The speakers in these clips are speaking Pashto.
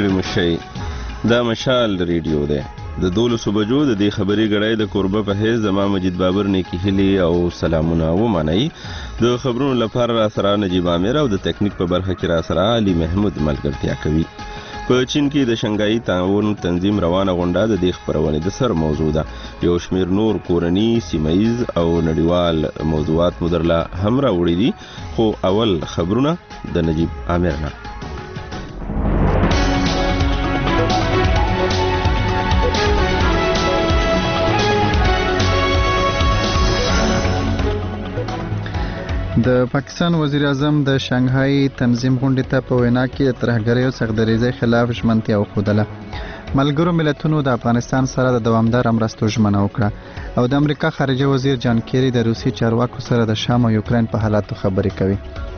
ستړي مشئ. دا مشال ریډیو دی. د 12 بجو د دې خبري غړای د کوربه په هیڅ زما مجید بابر نیکی هلی او سلامونه ومنئ. د خبرونو لپاره را سره نجیب عامر او د تکنیک په برخه کې را سره علي محمود ملګرتیا کوي. په چین کې د شنګای تعاون تنظیم روانه غونډه د دې خبرونه د سر موضوع ده. یو شمیر نور کورنی سیمایز او نړیوال موضوعات مدرله هم راوړي دي، خو اول خبرونه د نجیب عامر نه. د پاکستان وزیر اعظم د شانګهای تنظیم غونډې ته په وینا کې د ترهګرۍ او سختدریزۍ خلاف ژمنتیا وښودله. ملګرو ملتونو د افغانستان سره د دوامداره مرستو ژمنه وکړه او د امریکا خارجه وزیر جان کیری د روسي چارواکو سره د شام او یوکرين په حالاتو خبرې کوي.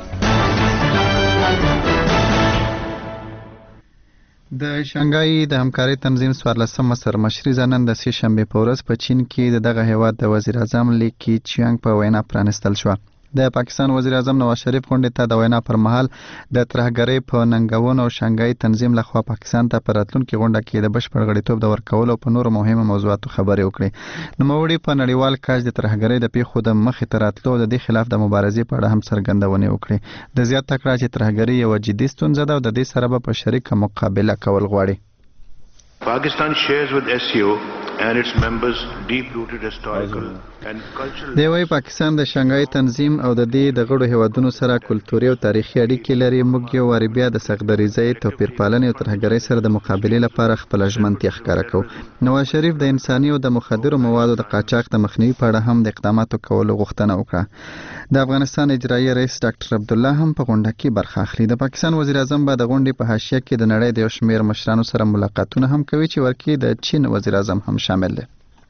د شانګهای د همکارۍ تنظیم 14مه سرمشري نن د سې شنبه په ورځ په چین کې دغه هیواد د وزیر اعظم لی کیچیانګ په وینا پرانستل شو. د پاکستان وزیر اعظم نواز شریف غونډې ته د وینا پر مهال د ترهګرۍ په ننګونو او شانګهای تنظیم لخوا پاکستان ته پر راتلونکي غونډه کې د بشپړ غړیتوب د ورکولو او په نورو مهمو موضوعاتو خبرې وکړې. نوموړي په نړیوال کچ د ترهګرۍ د پیښو د مخې ته راتلو او د دې خلاف د مبارزې په اړه هم څرګندونې وکړې. د زیاته کړه چې ترهګرۍ یوه جدي ستونزه ده او د دې سره به په شریکه مقابله کول غواړي. Pakistan shares with SCO and its members deep-rooted historical and cultural. دی وايي پاکستان د شانګهای تنظیم او د دې د غړو هیوادونو سره کلتوري او تاریخي اړیکې لري. موږ یو واری بیا د سختدریزۍ، توپیرپالنې او ترهګرۍ سره د مقابلې لپاره خپل ژمنتیا ښکاره کوو. نواز شریف د انساني او د مخدرو موادو د قاچاق د مخنیوي په اړه هم د اقداماتو کولو غوښتنه وکړه. د افغانستان اجرایي رئیس ډاکټر عبدالله هم په غونډه کې برخه اخلي. د پاکستان وزیر اعظم به د غونډې په حاشیه کې د نړۍ د یو شمېر مشرانو سره ملاقاتونه هم کوي چې ورکې د چین وزیر اعظم هم شامل دي.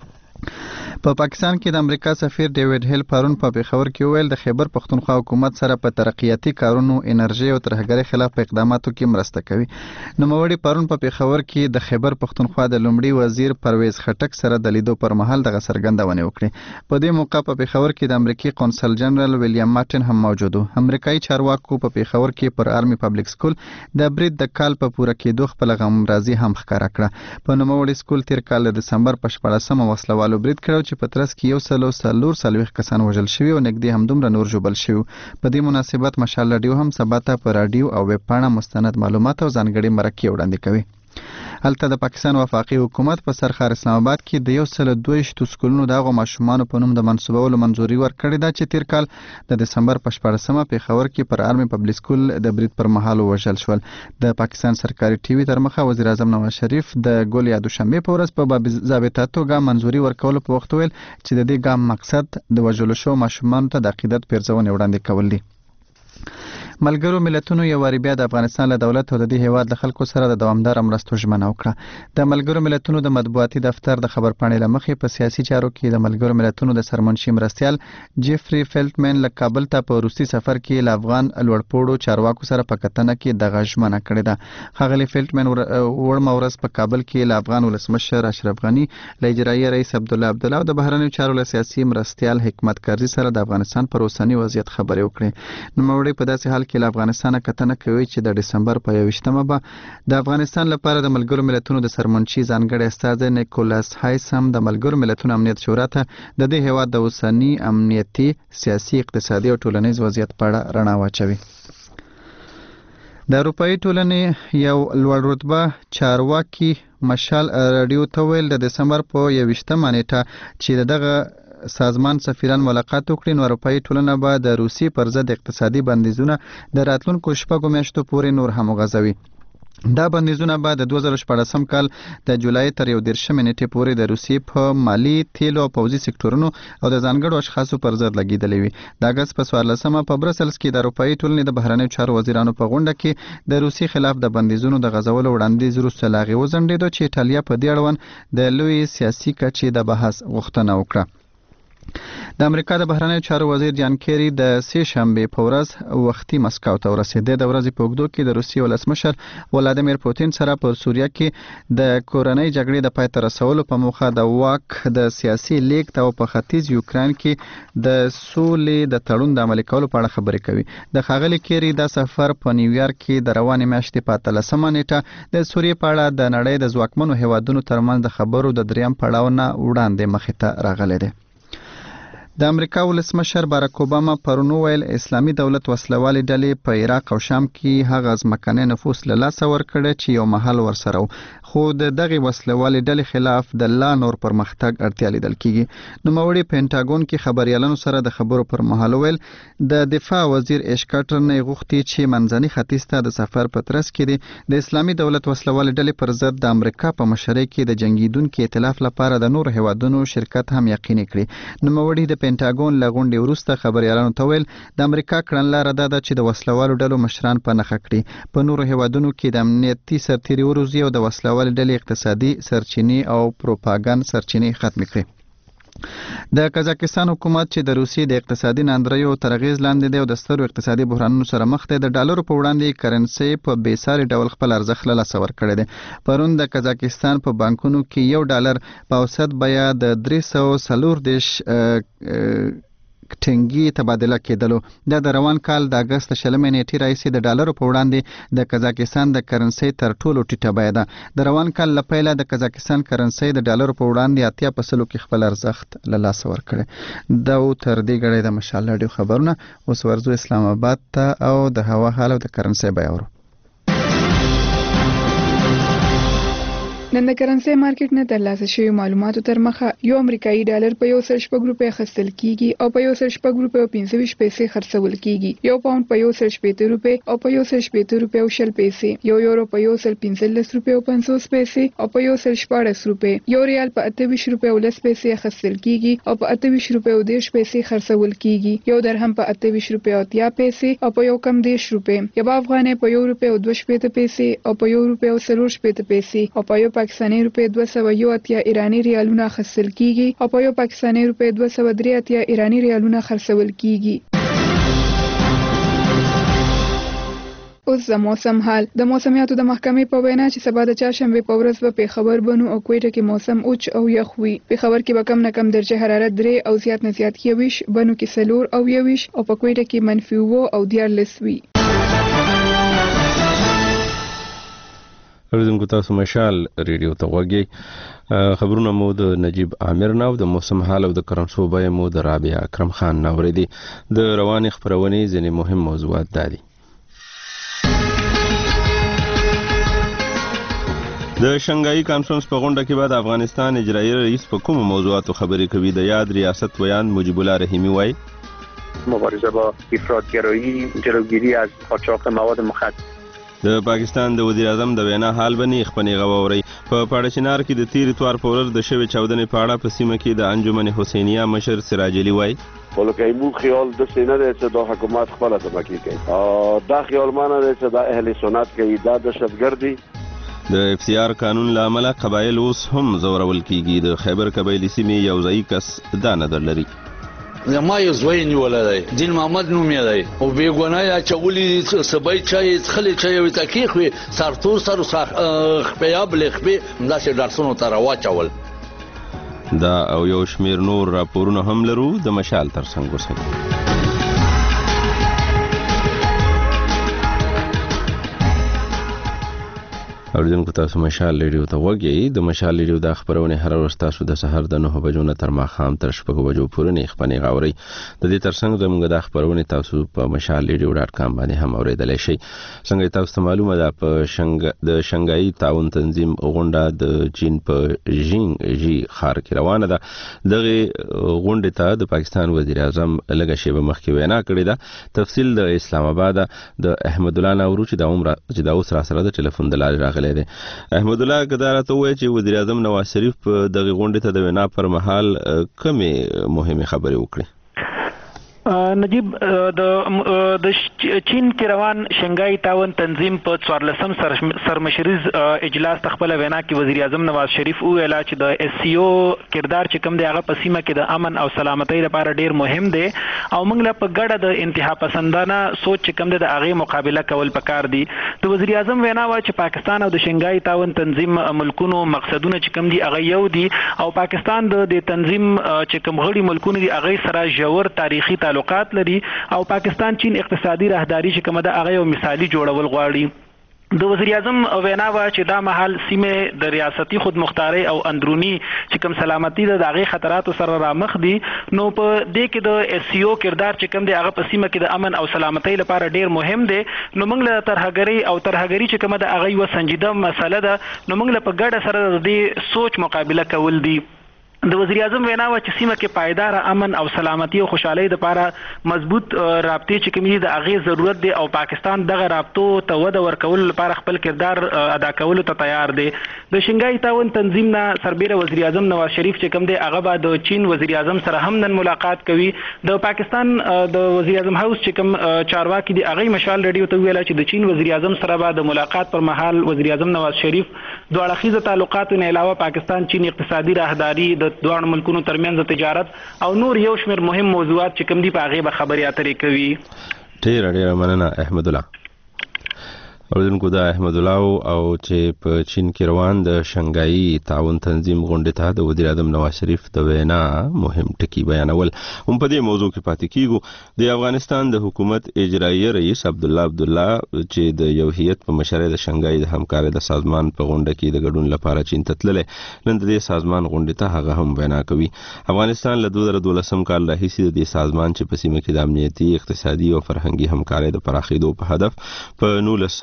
په پاکستان کې د امریکا سفیر ډیوډ هیل پرون په پیښور کې ویل د خیبر پښتونخوا حکومت سره په ترقیاتي کارونو، انرژي او ترهګرۍ خلاف په اقداماتو کې مرسته کوي. نوموړي پرون په پیښور کې د خیبر پښتونخوا د لومړي وزیر پرویز خټک سره د لیدو پر مهال دغه څرګندونه وکړه. په دې موقع په پیښور کې د امریکایي قونسل جنرال ویلیام مارټن هم موجود و. امریکایي چارواکو په پیښور کې پر آرمي پبلک سکول د برید د کال په پوره کېدو خپل غمرازي هم ښکاره کړه. په نوموړي سکول تیر کال د دسمبر په 14مه وسلوالو برید کړو چې په ترڅ کې 140 کسان وژل شوي او نږدې همدومره نور ژوبل شوي. په دې مناسبت مشال رادیو هم سبا ته په رادیو او ویب پاڼه مستند معلومات او ځانګړي مرکې وړاندې کوي. هلته د پاکستان وفاقي حکومت په سرخار اسلام آباد کې د 122 سکولونو د هغو ماشومانو په نوم د منصوبولو منظوري ورکړې ده چې تیر کال د دسمبر په 14مه پیښور کې پر آرمي پبلک سکول د برید پر مهال وژل شول. د پاکستان سرکاري ټي وي تر مخه وزیر اعظم نواز شریف د ګول یا دوشنبه په ورځ په ضابطه توګه منظوري ورکولو په وخت ویل چې د دې ګام مقصد د وژلو شو ماشومانو ته د عقیدت پیرزونې وړاندې کول دي. ملګرو ملتونو یو واری بیا د افغانستان له دولت او د دې هیواد له خلکو سره د دوامداره مرستو ژمنه وکړه. د ملګرو ملتونو د مطبوعاتي دفتر د خبرپاڼې له مخې په سیاسي چارو کې د ملګرو ملتونو د سرمنشي مرستیال جیفري فیلټمن له کابل ته په روسي سفر کې له افغان لوړپوړو چارواکو سره په کتنه کې دغه ژمنه کړې ده. ښاغلي فیلټمن وړمه ورځ په کابل کې له افغان ولسمشر اشرف غني، له اجرایي رئیس عبدالله عبدالله او د بهرنیو چارو له سیاسي مرستیال حکمت کرزي سره د افغانستان پر اوسني وضعیت خبرې وکړې. نوموړي په داسې حال کې له افغانستان کتنه کوي چې د ډسمبر په 21مه به د افغانستان لپاره د ملګرو ملتونو د سرمنشي ځانګړي استازی نیکولاس هایس هم د ملګرو ملتونو امنیت شورا ته د دې هیواد د اوسني امنیتي، سیاسي، اقتصادي او ټولنیز وضعیت په اړه رڼا واچوي. د اروپایي ټولنې یو لوړ رتبه چارواکي مشال رادیو ته ویل د دسمبر په 21مه نیټه چې دغه سازمان سفیران ملاقات وکړي نو اروپایي ټولنه به د روسیې پر ضد اقتصادي بندیزونه د راتلونکو 6 میاشتو پورې نور هم وغځوي. دا بندیزونه به د 2014 کال د جولای تر 31 نیټې پورې د روسیې په مالی، تیلو او پوځي سکتورونو او د ځانګړو اشخاصو پر ضد لګیدلې وي. د اگست په 14مه په برسلز کې د اروپایي ټولنې د بهرنیو چارو وزیرانو په غونډه کې د روسیې خلاف د بندیزونو د غځولو وړاندیز وروسته له هغې وځنډېدو چې ایټالیا په دې اړوند د لوی سیاسي کچې د بحث غوښتنه وکړه. د امریکا د بهرنیو چارو وزیر جان کیری د سه شنبه په ورځ وختي مسکو ته ورسېد. د ورځې په اوږدو کې د روسیې ولسمشر ولادیمیر پوتین سره په سوریه کې د کورنۍ جګړې د پای ته رسولو په موخه د واک د سیاسي لیږد او په ختیځ یوکرين کې د سولې د تړون د عملي کولو په اړه خبرې کوي. د ښاغلي کیری د سفر په نیویارک کې د روانې میاشتې په 13 نیټه د سوریې په اړه د نړۍ د ځواکمنو هیوادونو ترمنځ د خبرو د دریم پړاو نه وړاندې مخې ته راغلی دی. د امریکا ولسمشر باراک اوباما پرونو ویل اسلامي دولت وسلوالې ډلې په عراق او شام کې هغه ځمکنی نفوس له لاسه ورکړی چې یو مهال ورسره و، خو د دغه وسلوالې ډلې خلاف د لا نور پرمختګ اړتیا لیدل کیږي. نوموړي پینټاګون کې خبريالانو سره د خبرو پر مهال ویل د دفاع وزیر ایش کارټر نه غوښتي چې منځني ختیځ ته د سفر په ترڅ کې د اسلامي دولت وسلوالې ډلې پر ضد د امریکا په مشرۍ کې د جنگیدونکو ائتلاف لپاره د نور هیوادونو شرکت هم یقیني کړي. نوموړي د پینټاګون لغونډې وروسته خبريالانو ته ویل د امریکا کړنلاره دا ده چې د وسلوالو ډلو مشران په نخښه کړي په نورو هیوادونو کې د امنیتي سرتیري وروزي او د وسلوالو ډلې اقتصادي سرچینې او پروپاګاندا سرچینې ختم کړي. د قزاقستان حکومت چې د روسیې د اقتصادي ناندریو تر اغیز لاندې دی او د سترو اقتصادي بحرانونو سره مخ دی، د ډالرو په وړاندې کرنسي په بیساري ډول خپل ارزښت له لاسه ورکړی دی. پرون د قزاقستان په بانکونو کې $1 په اوسط بیه د 340 ټنګي تبادله کېدلو. د روان کال د اگست 20 نیټې راځي د ډالرو په وړاندې د قزاقستان د کرنسي تر ټولو ټیټه بیه ده. د روان کال لپاره د قزاقستان کرنسي د ډالرو په وړاندې 80% کې خپل ارزښت له لاسه ورکړي. دا تر دې غړي د مشال رادیو خبرونه. اوس ورزو اسلام آباد ته او د هوا حال او د کرنسي بیه ورو. نن د کرنسي مارکیټ نه ترلاسه شوی معلوماتو تر مخه یو امریکایي ډالر په 1.6 روپۍ خرڅل کیږي او په 1.6 روپۍ او 25 پیسې خرڅول کیږي. یو پاوند په 1.6 روپۍ او په 1.6 روپۍ او 0 پیسې، یو یورو په 1.15 روپۍ او 50 پیسې او په 1.14 روپۍ، یو ریال په 28 روپۍ او 10 پیسې خرڅل کیږي او په 28 روپۍ او 10 پیسې خرڅول کیږي. یو درهم په 28 روپۍ او 30 پیسې او په یو کم 10 روپۍ، یو افغانۍ په 1 روپۍ او 2 پیسې او په 1 روپۍ او 4 پیسې او په یو پاکستاني روپۍ 280 ایرانی ریالونه خرڅل کیږي او په یو پاکستاني روپۍ 283 ایرانی ریالونه خرڅول کیږي. اوس د موسم حال. د موسمیاتو د محکمې په وینا چې سبا د چهارشنبه په ورځ به پیښور، بنو او کوټه کې موسم اوچ او یخ وي. پیښور کې به کم نه کم درجه حرارت 3 او زیات نه زیات 21، بنو کې 4 او 21 او په کوټه کې -9 او 14 وي. اوریدونکو تاسو مشال ریډیو ته وګورئ. خبرونه مو د نجیب عامر نو د موسم حال او د کرنسو بیه مو د رابعه اکرم خان نو ورېدي. د رواني خبرونې ځینې مهم موضوعات دي. د شنګای کانفرنس په غونډه کې بعد افغانستان اجرایي رئیس په کوم موضوعاتو خبرې کوي. د یاد ریاست ویان مجیب الله رحیمی وایي مبارزه با افراطگرایی، جلوگیری از قاچاق مواد مخدر. د پاکستان د وزیر اعظم د وینا حال بنې خپنې غووري. په پاړچنار کې د تیر اتوار په ورځ د شوې چاودنې په اړه په سیمه کې د انجمن حسینیه مشر سراج علي وایي ولکه خیال د سینه ده چې د حکومت خپل تمکی کوي. دا خیال مانه ده چې د اهل سنت کوي دا دهشتګردي. د اف سی آر قانون له امله قبایل اوس هم زورول کیږي. د خیبر قبایلی سیمې یو ځای کس دا نظر لري. زما یو زوی نیولای دی، دین محمد نوم یې دی او بیګونای چولې سبای چای خلې چای وي تکیخ وي سرتور سر خپیا بلخبي داسې درسونو تر واچول. دا او یو شمیر نور راپورونه هم لرو د مشال تر څنګ وسه. اوریدونکو تاسو مشال ریډیو ته وګورئ. د مشال ریډیو د خبرونه هر ورځ تاسو د سحر د 9 بجو نه تر ماښام تر 6 بجو پورې نه خبرونه غوړي. د دې ترڅنګ زموږ د خبرونه تاسو په mashalradio.com باندې هم اوریدلای شئ. څنګه تاسو معلومه ده په شنګای تعاون تنظیم غونډه د چین په جینجی ښار کې روانه ده. دغه غونډه ته د پاکستان وزیر اعظم لږه شیبه مخکې وینا کړې ده. تفصیل د اسلام آباد د احمد الله نورو چې دا اوس را سره د ټلیفون د لارې راغلی. احمد الله کدارته وایي چې وزیر اعظم نواز شریف په دغه غونډه ته د وینا پر مهال کومې مهمه خبرې وکړي. نجیب د چین کې روان شنګای تعاون تنظیم په 14 سرمشریز اجلاس تخپل وینا کې وزیر اعظم نواز شریف ویل چې د اس سی او کردار چې کوم دی هغه په سیمه کې د امن او سلامتۍ لپاره ډیر مهم دی او موږ له په ګډه د انتها پسندانه سوچ چې کوم دی د هغه مقابله کول پکار دي. د وزیر اعظم وینا و چې پاکستان او د شنګای تعاون تنظیم ملکونو مقصدونه چې کوم دي هغه یو دي او پاکستان د تنظیم چې کوم غړي ملکونه دي هغه سره ژور تاریخي تعلقات لري او پاکستان چین اقتصادي راهداري چې کومه ده هغه یو مثالي جوړول غواړي. د وزیر اعظم وینا و چې دا محل سیمه د ریاستي خودمختاري او اندرونی چې کوم سلامتي د هغه خطراتو سره رامخ دي نو په دې کې د اس سی او کردار چې کوم دی هغه په سیمه کې د امن او سلامتۍ لپاره ډیر مهم دی. نو موږ له ترهګری چې کومه د هغه و سنجیده مسله ده نو موږ له په ګډه سره د دې سوچ مقابله کول دي. د وزیر اعظم وینا و چې سیمه کې پایدار امن او سلامتی او خوشحالي لپاره مضبوط رابطې چې کومې د هغه ضرورت دی او پاکستان دغه رابطو ته وده ورکول لپاره خپل کردار ادا کولو ته تیار دی. د شنګای تعاون تنظیم نه سربېره وزیر اعظم نواز شریف چې کوم دی هغه به د چین وزیر اعظم سره هم نن ملاقات کوي. د پاکستان د وزیر اعظم هاوس چې کوم چارواکي دی هغه مشال ریډیو ته ویل چې د چین وزیر اعظم سره به د ملاقات پر مهال وزیر اعظم نواز شریف دوه اړخیزه تعلقاتو نه علاوه پاکستان چین اقتصادي راهداري د دوه ملکونو ترمنځ تجارت او نور یو شمېر مهم موضوعات چې کوم دي په هغه به خبرې اترې کوي. ډېره مننه احمد الله. اوریدونکو دا احمد الله او چې په چین کې روان د شنګای تعاون تنظیم غونډې ته د وزیر اعظم نواز شریف د وینا مهم ټکی بیانول. هم په دې موضوع کې پاتې کیږو. د افغانستان د حکومت اجرایی رئیس عبدالله چې د یو هیئت په مشرۍ د شنګای د همکارۍ د سازمان په غونډه کې د ګډون لپاره چین ته تللی نن د دې سازمان غونډې ته هغه هم وینا کوي. افغانستان له 2012 کال راهیسې د دې سازمان چې په سیمه کې د امنیتي اقتصادي او فرهنګي همکارۍ د پراخېدو په هدف په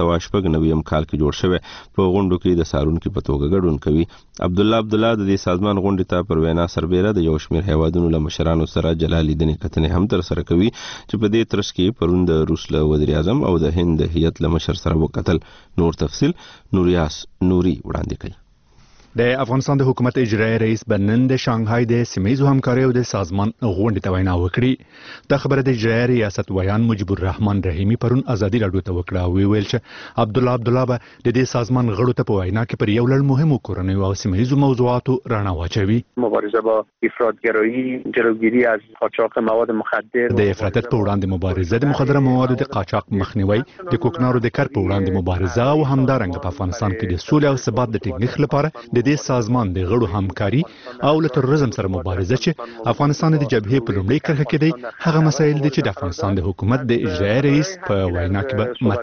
1990 کال کې جوړ شوی په غونډو کې د سارونکو په توګه ګډون کوي. عبدالله د دې سازمان غونډې ته پر وینا سربېره د یو شمېر هیوادونو له مشرانو سره جلا لیدنې کتنې هم ترسره کوي چې په دې ترڅ کې پرون د روس له وزیر اعظم او د هند د هیئت له مشر سره وکتل. نور تفصیل نوریاس نوري وړاندې کوي. د افغانستان د حکومت اجرایی رئیس بنن د شانګهای د سیمه‌ییزو همکارۍ او د سازمان غونډې ته وینا وکړي. د خبره د اجرایی ریاست ویان مجيب الرحمن رحیمی پرون ازادي راډیو ته وکړه او ویل چې عبدالله به د دې سازمان غړو ته په وینا کې پر یو لړ مهمو کورنیو او سیمه‌ییزو موضوعاتو رڼا واچوي. مبارزه با افراطگرایی، جلوگیری از قاچاق مواد مخدر، د افراطیت په وړاندې مبارزه، د مخدره موادو د قاچاق مخنیوي، د کوکنارو د کار په وړاندې مبارزه او همدارنګه په افغانستان کې د سولې او ثبات د ټینګښت لپاره د دې سازمان د غړو همکاري او له تروریزم سره مبارزه چې افغانستان د جبهې په لومړۍ کرښه کې دی هغه مسایل دي چې د افغانستان د حکومت د اجرایی رئیس په وینا کې به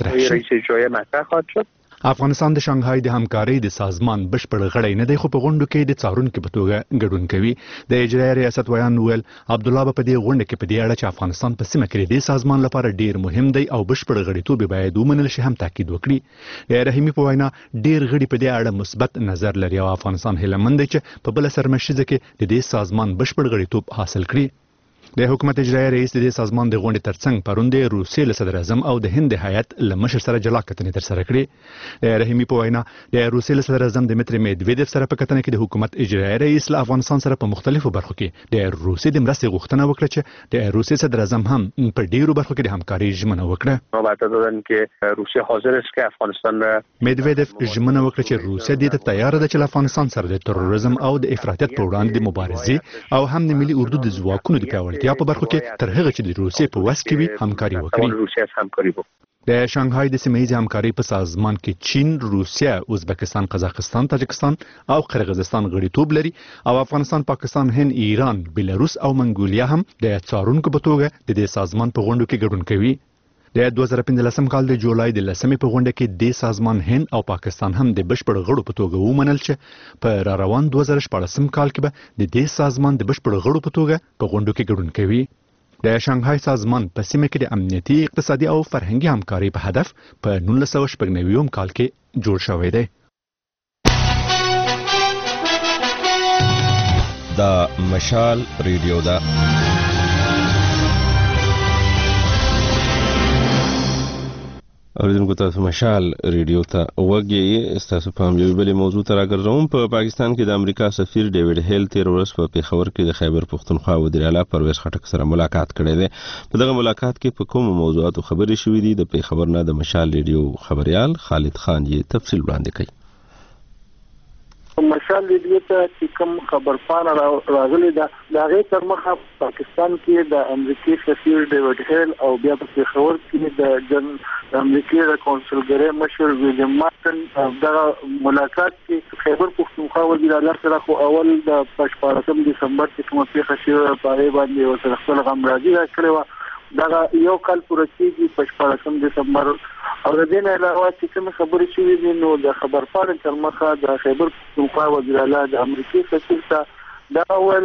مطرح شي. افغانستان د شانګهای د همکارۍ د سازمان بشپړ غړی نه دی خو په غونډو کې د څارونکو په توګه ګډون کوي. د اجرایی ریاست ویان ویل عبدالله په دې غونډه کې په دې اړه چې افغانستان په سیمه کې د سازمان لپاره ډیر مهم دی او بشپړ غړیتوب باید ومنل شي هم تاکید وکړي. رحیمی په وینا ډیر غړي په دې اړه مثبت نظر لري او افغانستان هیله مند دی چې په بل سرمشریزه کې د دې سازمان بشپړ غړیتوب حاصل کړي. د حکومت اجرایی رئیس د سازمان د غونډې ترڅنګ پرون د روسیې له صدر اعظم او د هند هیئت له مشر سره جلا کتنې ترسره کړې. رحیمی په وینا د روسیې له صدر اعظم دمیتری میدویدف سره په کتنه کې د حکومت اجرایی رئیس له افغانستان سره په مختلفو برخو کې د روسیې د مرستې غوښتنه وکړه چې د روسیې صدر اعظم هم په ډیرو برخو کې د همکارۍ ژمنه وکړه. وعده دادن که روسیه حاضر است که افغانستان میدویدف ژمنه وکړه چې روسیه دې ته تیار ده چې له افغانستان سره د تروریزم او د افراطیت په وړاندې د مبارزې او هم د ملي اردو د ځواکونو د پیاوړتیا په برخو کې تر هغه چې د روسیې په وس کې وي همکاري وکړي. د شانګهای د سیمه‌ییزې همکارۍ په سازمان کې چین، روسیه، ازبکستان، قزاقستان، تاجکستان او قرغیزستان غړیتوب لري او افغانستان، پاکستان، هند، ایران، بیلاروس او منګولیا هم د څارونکو په توګه د دې سازمان په غونډو کې ګډون کوي. د 2015 کال د جولای د 10 په غونډه کې د سازمان هند او پاکستان هم د بشپړ غړو په توګه ومنل چې په روان 2014 کال کې به د دې سازمان د بشپړ غړو په توګه په غونډو کې ګډون کوي. د شانګهای سازمان په سیمه کې د امنیتي، اقتصادي او فرهنګي همکارۍ په هدف په 1996 کال کې جوړ شوی دی. دا مشال ریډیو دا اوریدونکو تاسو مشال ریډیو ته وګورئ. تاسو په یو بل موضوع ته راګرځوم. په پاکستان کې د امریکا سفیر ډیوډ هیل تیر ورځ په پیښور کې د خیبر پښتونخوا وزیر اعلی پرویز خټک سره ملاقات کړی دی. په دغه ملاقات کې په کومو موضوعاتو خبرې شوې دي د پیښور نه د مشال ریډیو خبريال خالد خان یې تفصیل وړاندې کړي. مشال ریډیو ته چې کوم خبرپاڼه راغلي ده د هغې تر مخه پاکستان کې د امریکای سفیر ډیوډ هیل او بیا په پیښور کې د امریکای د کونسلګرۍ مشر ویلیام مارټن دغه ملاقات کې خیبر پښتونخوا وزیر اعلی سره خو اول د 14 دسمبر کې کومه پیښه شوې په هغې باندې ورسره خپل غمرازي راکړې وه. دغه یو کال پوره کېږي په 14 دسمبر او د دې نه علاوه چې کوم خبرې شوې دي نو د خبرپاڼې تر مخه د خیبر پښتونخوا وزیر اعلی د امریکای سفیر ته دا ویل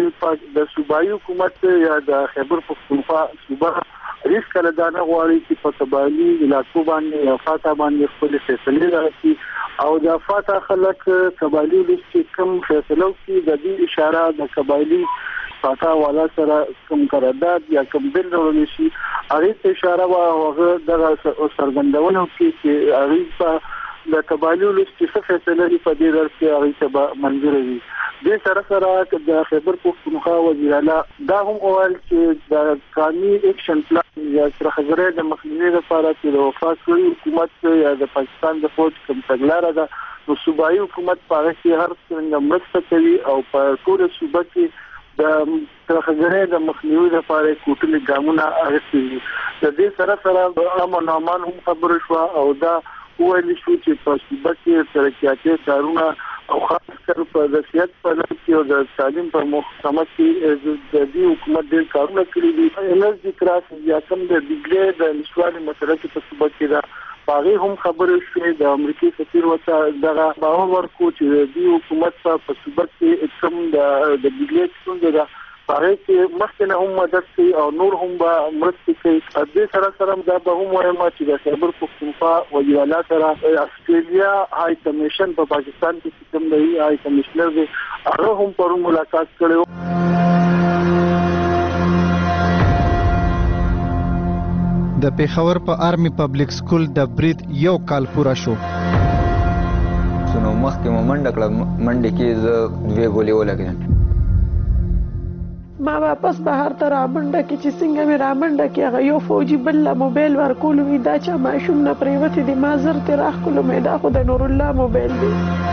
چې د صوبایي حکومت یا د خیبر پښتونخوا صوبه هیڅ کله دا نه غواړي چې په قبایلي علاقو باندې یا فاتا باندې خپل فیصلې راکړي او د فاتا خلک قبایلي چې کوم فیصلو کې د دې اشاره د قبایلي فاتا والا سره کوم قرارداد یا کوم بل ډول شي هغه ته اشاره واغه د سرګندونو کې هغه په د قبایلو چې څه فیصله لري په دې ډول کې هغه ته منظور وي. د سره د خیبر پښتونخوا وزیر اعلی دا هم وویل چې د قانوني اکشن پلان یا ترخزره د مخنیوي لپاره چې د وفاقي حکومت یا د پاکستان د فوج کوم تګلارې ده نو صوبایي حکومت په هغه کې هر څنګه مرسته کوي او په ټول صوبه کې د ترخزره د مخنیوي لپاره کوټلي ګامونه اخیستي دي. د دې سره امن امان هم خبر شو او دا ویل شو چې په صوبه کې ترقیاتي کارونه او خاص کر په ذاتيات په لور کې او د تعلیم په محکمه کې د دې حکومت ډېر کارونه کړی دي. انرژي کراس یا کوم د ډیګری د نشوالي مسله کې په صوبه کې دا باغی هم خبرې شوې د امریکای سفیر وته دغه باور ورکو چې د حکومت په صوبه کې کوم د ډیګری څنګه دا هغه کې مخکنه هم مدد کوي او نور هم به مرسته کوي. د دې سره دا به هم وایم چې د خیبر پښتونخوا وزیر اعلی سره استرالیا هاي کمیشن په پاکستان کې کوم دی هاي کمشنر دی هغه هم پر ملاقات کړو. د پیښور په آرمي پبلک سکول د برید یو کال پوره شو. نو مخکې مو منډه کړه، منډه کې زه 2 ګولې ولګېدم. ما واپس بهر ته رامنډه کې چې څنګه مې رامنډه کې هغه یو فوجي بل له موبایل ورکولو وي دا چې ماشوم نه پریوتې دي ما زر ترې راښکلو مې دا خو د نور الله موبایل دی.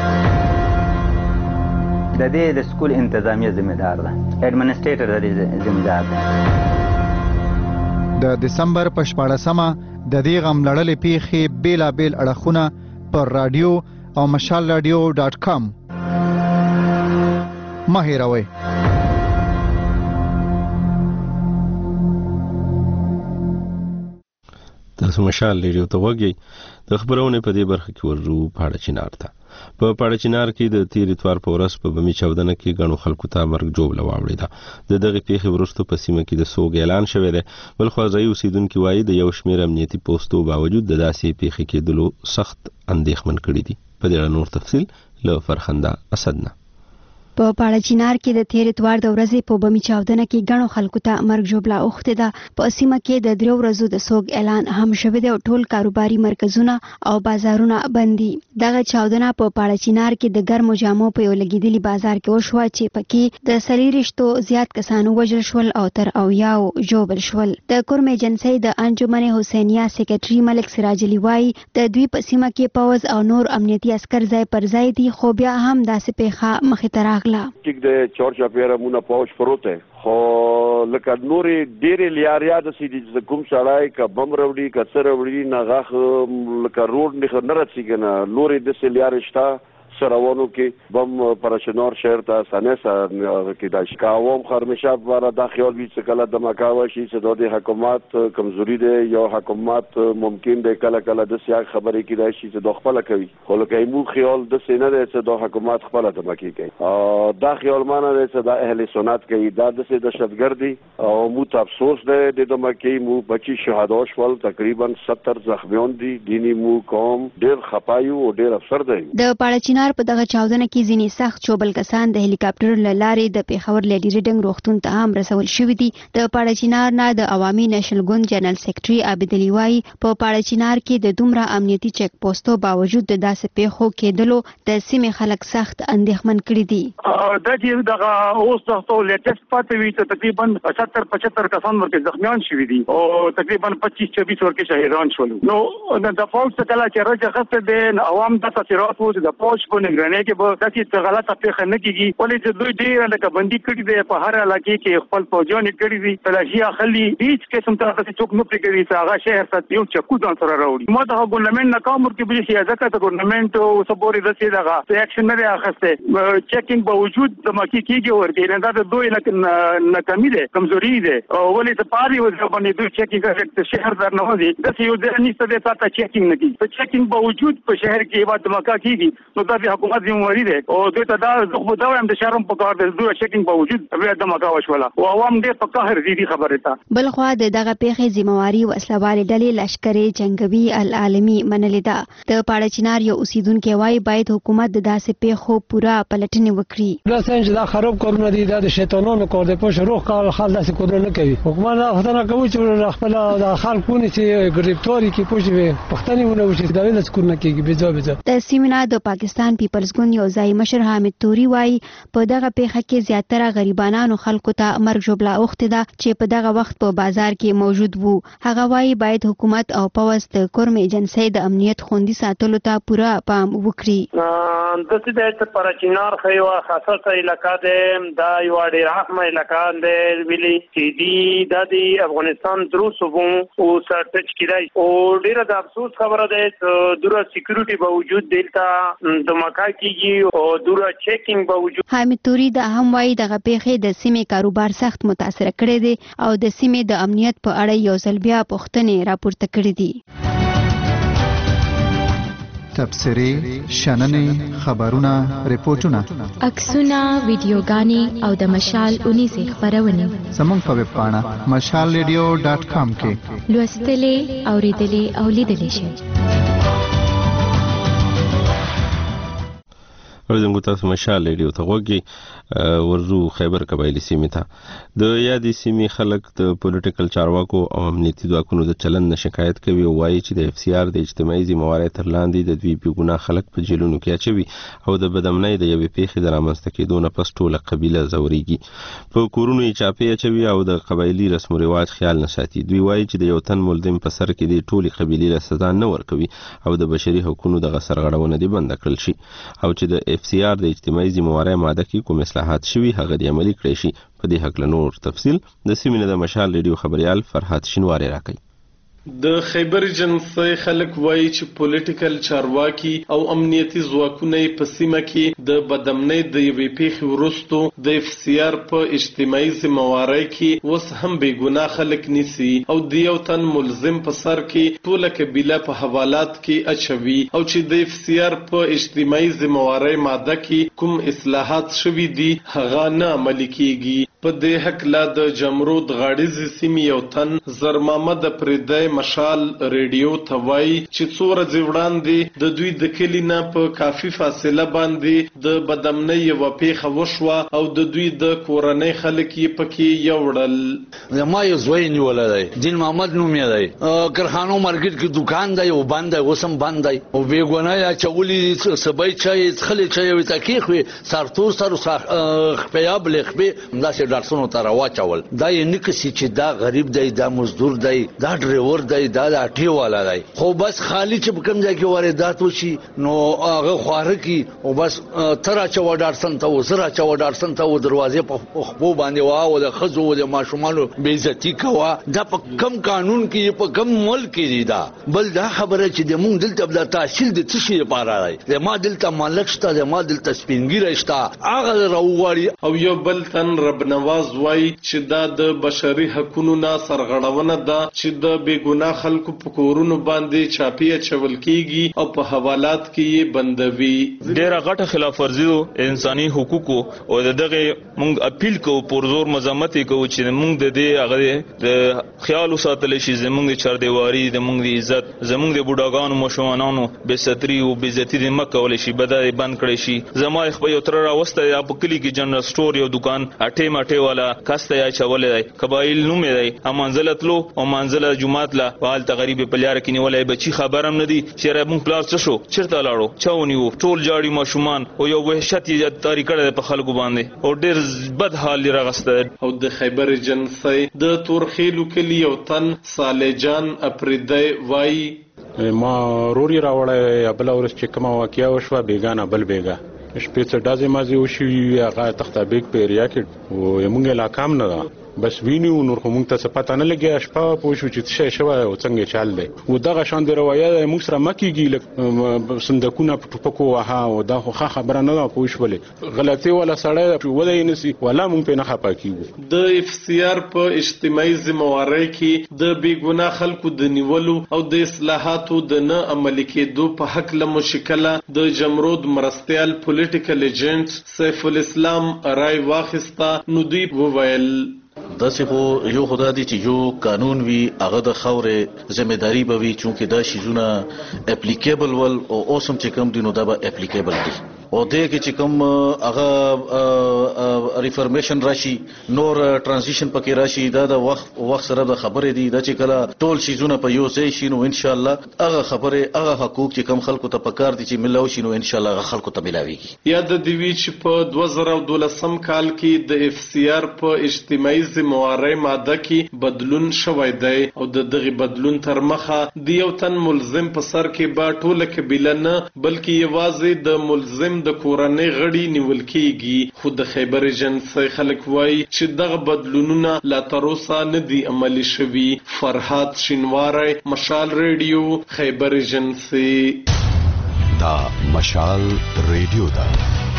د دې د سکول انتظامیه ذمہ دار ده، ایڈمنسټریټر د دې ذمہ دار ده. د دسمبر په 14مه د دې غم لړلې پیښې بیلابیل اړخونه پر رادیو او mashalradio.com مه هېروئ. تاسو مشال ریډیو ته وګورئ. د خبرونه په دې برخه کې ورو پاړه چینار ته په پاړه چینار کې د تیر اتوار په ورځ په بمی چاودنه کې غنو خلکو ته مرګ جوړ لواوړي ده. دغه پیښې ورسته په سیمه کې د سوګ اعلان شوی دی. بل خو ځای اوسیدونکو وایي د یو شمېر امنیتي پوسټو باوجود د داسې پیښې کېدلو سخت اندېښمن کړي دي. په دې اړه نور تفصیل له فرخنده اسدنه. په پاړه چینار کې د تیر اتوار د ورځې په بمی چاودنه کې غنو خلکو ته مرګ جوړه اوخته ده. په سیمه کې د 3 ورځو د سوګ اعلان هم شوی دی او ټول کاروباري مرکزونه او بازارونه بند دي. دغه چاودنه په پاړه چینار کې د ګرمو جامو په یو لګیدلي بازار کې وشوه چې پکې د 40 زیات کسانو وژل شول او تر 90 ژوبل شول. د کورم ایجنسی د انجمن حسینیه سیکریټري ملک سراج علي وايي د دوی په سیمه کې پوز او نور امنیتي عسكر ځای پر ځای دي خو بیا هم داسې پیښه مخې ته ټیک د چورچا پیره مونږه پوج پروته خو لکه نورې ډېرې لیاریا د سې د کوم سړی که بم راوړي که څه راوړي نه غاښ لکه روډ نه رسېږي که نه نورې داسې لیارې شته سروانو کې بم پرشنور شهر ته سانسا کې د شکاوم خرمشاب واره دا خیال وي چې کله دمکاوه شي چې د حکومت کمزوري دی یو حکومت ممکن دی کله کله د سیاق خبرې کېدای شي چې د خپل کوي خو لکه مو خیال د سینه دی چې د حکومت خپل دمکی کوي دا خیال مانه دی چې د اهل سنت کوي دا د دهشتګردي او مو ته افسوس دی د دمکی مو بچي شهدا شول تقریبا 70 زخمیان دي دینی مو قوم ډېر خپایو او ډېر افسر دی. د پاړه پاړچینار په دغه چاودنه کې ځینې سخت شوبل کسان د هلیکاپټر له لارې د پیښور لیډي ریډنګ روغتون ته هم رسول شوي دي. د پاړچینار نه د عوامي نېشنل ګوند جنرال سیکریټري عابد علي وایي په پاړچینار کې د دومره امنیتي چک پوسټو باوجود د داسې پیښو کېدلو د سیمې خلک سخت اندېښمن کړي دي. دا چې دغه اوس د لیټیسټ پاتې وي ته تقریبا 75 کسان ورکه زخمیان شوي دي او تقریبا 25-26 ورکه شهیدان شول. نو د فوج څخه چې راځي خسته د عوام د تاثیرات وو د فوج په نگرانۍ کې به داسې غلطه پیښه نه کیږي ولې چې دوی ډیر لکه بندي کړي دي په هر علاقې کې خپل فوجان کړي دي تلاشي اخلي هیڅ قسم ته څه څوک نه پریږدي چې هغه شهر ته یو چکو ځان سره راوړي. ما د ګورنمنت نه کوم ورکه به شي ځکه د ګورنمنت او سپورټ د څه دغه اکشن نه اخسته چیکینګ باوجود د مکی کېږي ورته نه دا دوی ناکامي ده کمزوري ده ولې ته پاري وځه باندې دوی چیکینګ کوي شهر در نه وځي د یو ځای نشته د تا چیکینګ نه کوي په چیکینګ باوجود په شهر کې بعد مکا کېږي نو دا د حکومت ذمہواری ده او دوی ته دا زغبو دا هم د شهرم په کار ده دوی چیکینګ باوجود بیا د مکا وشوله او عوام دې په قهر دي خبره ده. بل خو د دغه پیښې ذمہواری وسلوالې ډلې لشکري جنگوي العالمي منلې ده. د پاړچینار یو اوسیدونکو وايي باید حکومت د داسې پیښو پوره پلټنې وکړي. دا څنګه دا خراب کارونه دي د شیطانانو کار دی په شروع کال خل داسې کارونه نه کوي. حکومت دا خدانه کوي چې خپل د خلکونه چې ګریپټوري کې پوښي پښتني ونه وشي دا ویل څه کارونه کوي بيځه د سیمنا د پاکستان پیپلز ګوند یو ځای مشر حامد توري وايي په دغه پیښه کې زیاتره غریبانو خلکو ته مرګ ژوبله اوخته ده چې په دغه وخت په بازار کې موجود وو. هغه وايي باید حکومت او پولیس د کورم ایجنسی د امنیت خوندي ساتلو ته پوره پام وکړي. د دې پاړچینار خو خاصه علاقہ ده دا یو ډیر اهمه علاقہ ده ویلي چې د افغانستان درو صوبو او سرټچ کیدای او ډیر د افسوس خبره ده چې دوره سکیورټي باوجود دلته د مکا کیږي او دوره چیکینګ باوجود. حامد توري د هم وايي دغه پیښې د سیمې کاروبار سخت متاثر کړي دي او د سیمې د امنیت په اړه یو ځل بیا پوښتنې راپورته کړې دي. تبصرې، شننې، خبرونه، ریپورتونه، عکسونه، ویډیوګانې او د مشال 19 خبرونه زموږ په ویب پاڼه mashalradio.com کې لوستلې، اوریدلې او لیدلې شئ. او زموږ تاسو مشال ریډیو ته وګورئ ورزو خیبر قبایلی سیمې ته د یادې سیمې خلک د پولیټیکل چارواکو او امنیتي ځواکونو د چلند نه شکایت کوي او وایي چې د اف سی آر د اجتماعي ذمہواری تر لاندې د دوی بېګناه خلک په جیلونو کې اچوي او د بدامنۍ د یوې پیښې د رامنځته کېدو نه پس ټوله قبیله ځورېږي په کورونو یې چاپې اچوي او د قبایلي رسم و رواج خیال نه ساتي. دوی وایي چې د یو تن ملزم په سر کې د ټولې قبیلې له سزا نه ورکوي او د بشري حقوقو دغه سرغړونه دې بنده کړل شي او چې د اف سی آر د اجتماعي ذمہواری ماده کې کوم اصلاحات شوي هغه د عملي کړی شي. په دې حق له نور تفصیل د سیمې د مشال ریډیو خبريال فرحات شینواری راکړي. د خیبر جنسي خلک وایي چې پولیټیکل چارواکي او امنیتي ځواکونه په سیمه کې د بدامنۍ د یوې پیښې وروسته د اف سی آر په اجتماعي ذمہواری کې اوس هم بېګناه خلک نیسي او د یو تن ملزم په سر کې ټوله قبیله په حوالات کې اچوي او چې د اف سی آر په اجتماعي ذمہواری ماده کې کوم اصلاحات شوي دي هغه نه عملي کیږي. په دې حق لا د جمرود غاړیز سیمې یو تن زر محمد پردای مشال ریډیو ته وایي چې څو ورځې وړاندې د دوی د کلي نه په کافي فاصله باندې د بدامنۍ یوه پیښه وشوه او د دوی د کورنۍ خلک یې پکې یوړل. زما یو زوی نیولی دی دین محمد نوم یې دی کرخانو مارکیټ کې دکان دی او بند دی اوس هم بند دی او بېګناه یې اچولي سبی چای څښلې چای یې ورته کېښوې سرتور سر خپیا بلې همداسې ډارسونو ته راواچول. دا یې نه کسي چې دا غریب دی دا مزدور دی دا ډریور دی دا د اټې والا دی خو بس خالی چې په کوم ځای کې واردات وشي نو هغه خواره کړي او بس ته راچوه ډارسن ته زه راچوه ډارسن ته دروازې په خپو باندې وه د ښځو د ماشومانو بېعزتي کوه. دا په کم قانون کې په کم ملک کې دي. دا بل دا خبره چې د مونږ دلته د تحصیل د څه شي لپاره دی د ما دلته مالک شته د ما دلته سپین ږیری شته هغه راوغواړي. او یو بل تن ربنه نواز وایي چې دا د بشري حقوقو نه سرغړونه ده چې د بیګناه خلکو په کورونو باندې چاپی اچول کیږي او په حوالات کې یې بندوي. ډیره غټه خلاف ورزي انساني حقوقو او دغه مونږ اپیل کوو پر زور مزامت کوو چې مونږ د دې هغه د خیال ساتل شي زمونږ چار دیواری د مونږ د عزت زمونږ د بوډاګانو مشوانانو به ستري او به عزت د مکول شي بدای بند کړي شي. زما خپل یو تر راوسته یا په کلی کې جنرال سٹور یو دکان اټه ماټه والا کاسته یا چولې دی قبایل نوم دی امانزلتلو او منزله جمعات لا حال تقریبا په لار کې نیولای بچي خبرم ندي چې را مونږ پلار څه شو چیرته لاړو چاونیو ټول جاړي ماشومان او یو وحشت یې تاریخ کړه په خلکو باندې او ډېر بد حال راغسته. او د خیبر جنسي د تورخیلو کلی یو تن صالح جان اپریدای وای ما روري راوړی بل ورځ چې کومه واقعیا وشوه بیگانه بل بیگا شپې څه ډازې مازی وشي هغه تختابیک په ایریا کې او موږ علاقام نه ده بس وینو نور خو موږ ته پته نه لګي شپه پوه شو چې څه شوی او څنګه چل دی و دغه شان د روایت موږ سره مکیږي صندوقونه په ټوپکو وها او دا خو خبره نه ده پوه شولې غلطي ولا سړی ولای نسی ولا موږ په نه خپه کیږو. د اف سی آر په اجتماعي ذمہواری کې د بیګناه خلکو د نیولو او د اصلاحاتو د نه عملي کېدو په حق له مشکله د جمرود مرستيال پولیټیکل ایجنټ سیف الاسلام رای واخستا نو دوی وویل داسې خو یو خدا دی چې یو قانون وي هغه د خاورې ذمہداري به وي چونکه دا شیزونه اپلیکیبل ول او اوسم چې کوم دی نو دا به اپلیکیبل دي او دې کې چې کوم هغه ریفارمیشن راشي نور ترانزیشن پکې راشي دا د وخت سره د خبرې دي دا چې کله ټول شیزونه په یو ځای شي نو ان شاء الله هغه خبره هغه حقوق چې کوم خلکو ته پکار دي چې ملاوي شي نو ان شاء الله هغه خلکو ته ملاويږي. یا د دوی چې په 2012 کال کې د اف سی آر په اجتماعي ذمہواری ماده کې بدلون شوی دی او د دغه بدلون تر مخه د یو تن ملزم په سر کې با ټوله قبیله نه بلکې یوازې د ملزم د کورنۍ غړي نیول کیږي. خو د خیبر جنسي خلک وایي چې دغه بدلونونه لا تر اوسه نه دي عملي شوي. فرحات شینواری مشال ریډیو خیبر جنسي. دا مشال ریډیو دا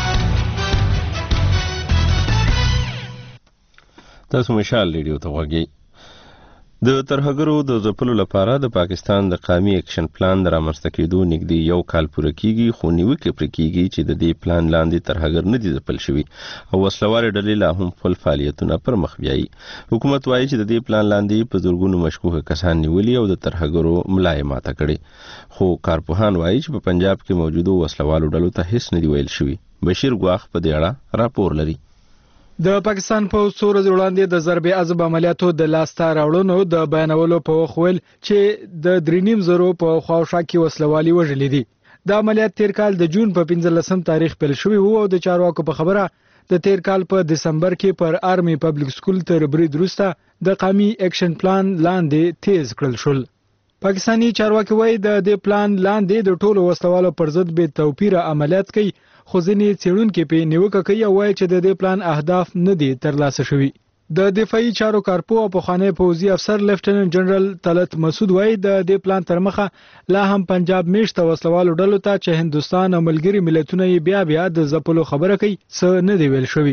تاسو مشال ریډیو ته وګورئ. د ترهګرو د ځپلو لپاره د پاکستان د قومي اکشن پلان د رامنځته کېدو نږدې یو کال پوره کیږي خو نیوکې پرې کیږي چې د دې پلان لاندې ترهګر نه دي ځپل شوي او وسلوارې ډلې لا هم خپل فعالیتونه پر مخ بیایي. حکومت وایي چې د دې پلان لاندې په زرګونو مشکوکه کسان نیولي او د ترهګرو ملا یې ماته کړې خو کارپوهان وایي چې په پنجاب کې موجودو وسلوالو ډلو ته هیڅ نه دی ویل شوي. بشیر ګواخ په دې اړه راپور لري. د پاکستان په څو ورځې وړاندې د ضرب عضب عملیاتو د لاسته راوړنو د بیانولو په وخت ویل چې د 3.5 په خواوشا کې وسلوالي وژلې دي. د عملیات تیر کال د جون په 15 تاریخ پیل شوی وو او د چارواکو په خبره د تیر کال په دسمبر کې پر آرمي پبلک سکول تر برید وروسته د قومي اکشن پلان لاندې تیز کړل شول. پاکستانی چارواکي وایي د دې پلان لاندې د ټولو وسلوالو پر ضد به توپیر عملیات کوي خو ځینې څېړونکي په نیوکه کوي او وایي چې د دې پلان اهداف نه دي ترلاسه شوي. د دفاعي چارو کارپو او پخوانی پوځي افسر لیفټیننټ جنرال طلعت مسعود وایي د دې پلان تر مخه لا هم پنجاب میشته وسلوالو ډلو ته چې هندستان او ملګري ملتونه یې بیا د ځپلو خبره کوي څه نه دی ویل شوي.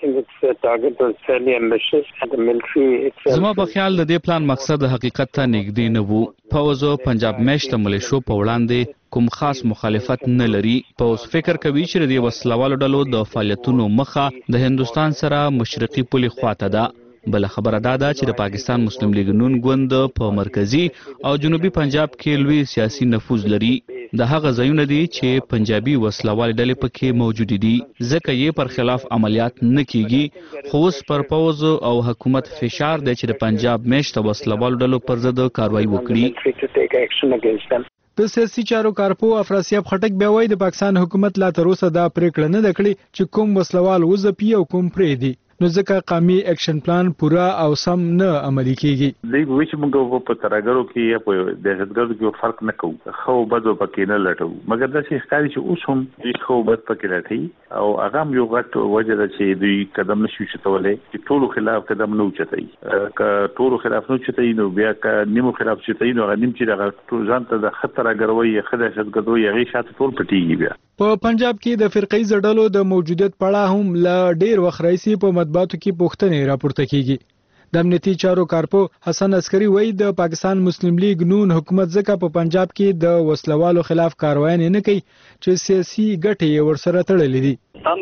زما په خیال د دې پلان مقصد حقیقت ته نږدې نه وو. پوځ پنجاب میشته ملیشو په وړاندې کوم خاص مخالفت نه لري. پوځ فکر کوي چې د وسلوالو ډلو د فعالیتونو مخه د هندستان سره مشرقي پولي خواته ده. بل خبره دا ده چې د پاکستان مسلم لیگ نون ګوند په مرکزی او جنوبي پنجاب کې لوی سیاسي نفوذ لري. د هغه ځایونه دي چې پنجابي وسلوال ډلې پکې موجود دي ځکه یې پر خلاف عملیات نه کیږي. خو اوس پر پوځ او حکومت فشار دی چې د پنجاب میشته وسلوال ډلو پر ضد کاروایی وکړي. د سیاسي چارو کارپو افراسیاب خټک بیا وایي د پاکستان حکومت لا تر اوسه دا پریکړه نه ده کړې چې کوم وسلوال وځپي او کوم پرې دي نو ځکه قومي اکشن پلان پورا او سم نه عملي کیږي. دوی وایي چې موږ په ترهګرو کې یا په دهشتګردو کې فرق نه کوو خو بدو پکې نه لټو مګر دا چې ښکاري چې اوس هم دوی خو بد پکې لټي او هغه هم یو غټ وجه ده چې دوی قدم نشي چتولی چې ټولو خلاف قدم نه اوچتوي که ټولو خلاف نه اوچتوي نو بیا که نیمو خلاف اوچتوي نو هغه نیم چې دغه ځان ته د ښه ترهګروي یا ښه دهشتګردوي هغې شاته ټول پټېږي. بیا په پنجاب کې د فرقې ډلو د موجودیت په اړه هم له ډېر وخت راهیسې په مطبوعاتو کې پوښتنې راپورته کیږي. د امنیتي چارو کارپو حسن عسکری وایي د پاکستان مسلم لیگ نون حکومت ځکه په پنجاب کې د وسلوالو خلاف کاروایي نه کوي چې سیاسي ګټې ورسره تړلې دي.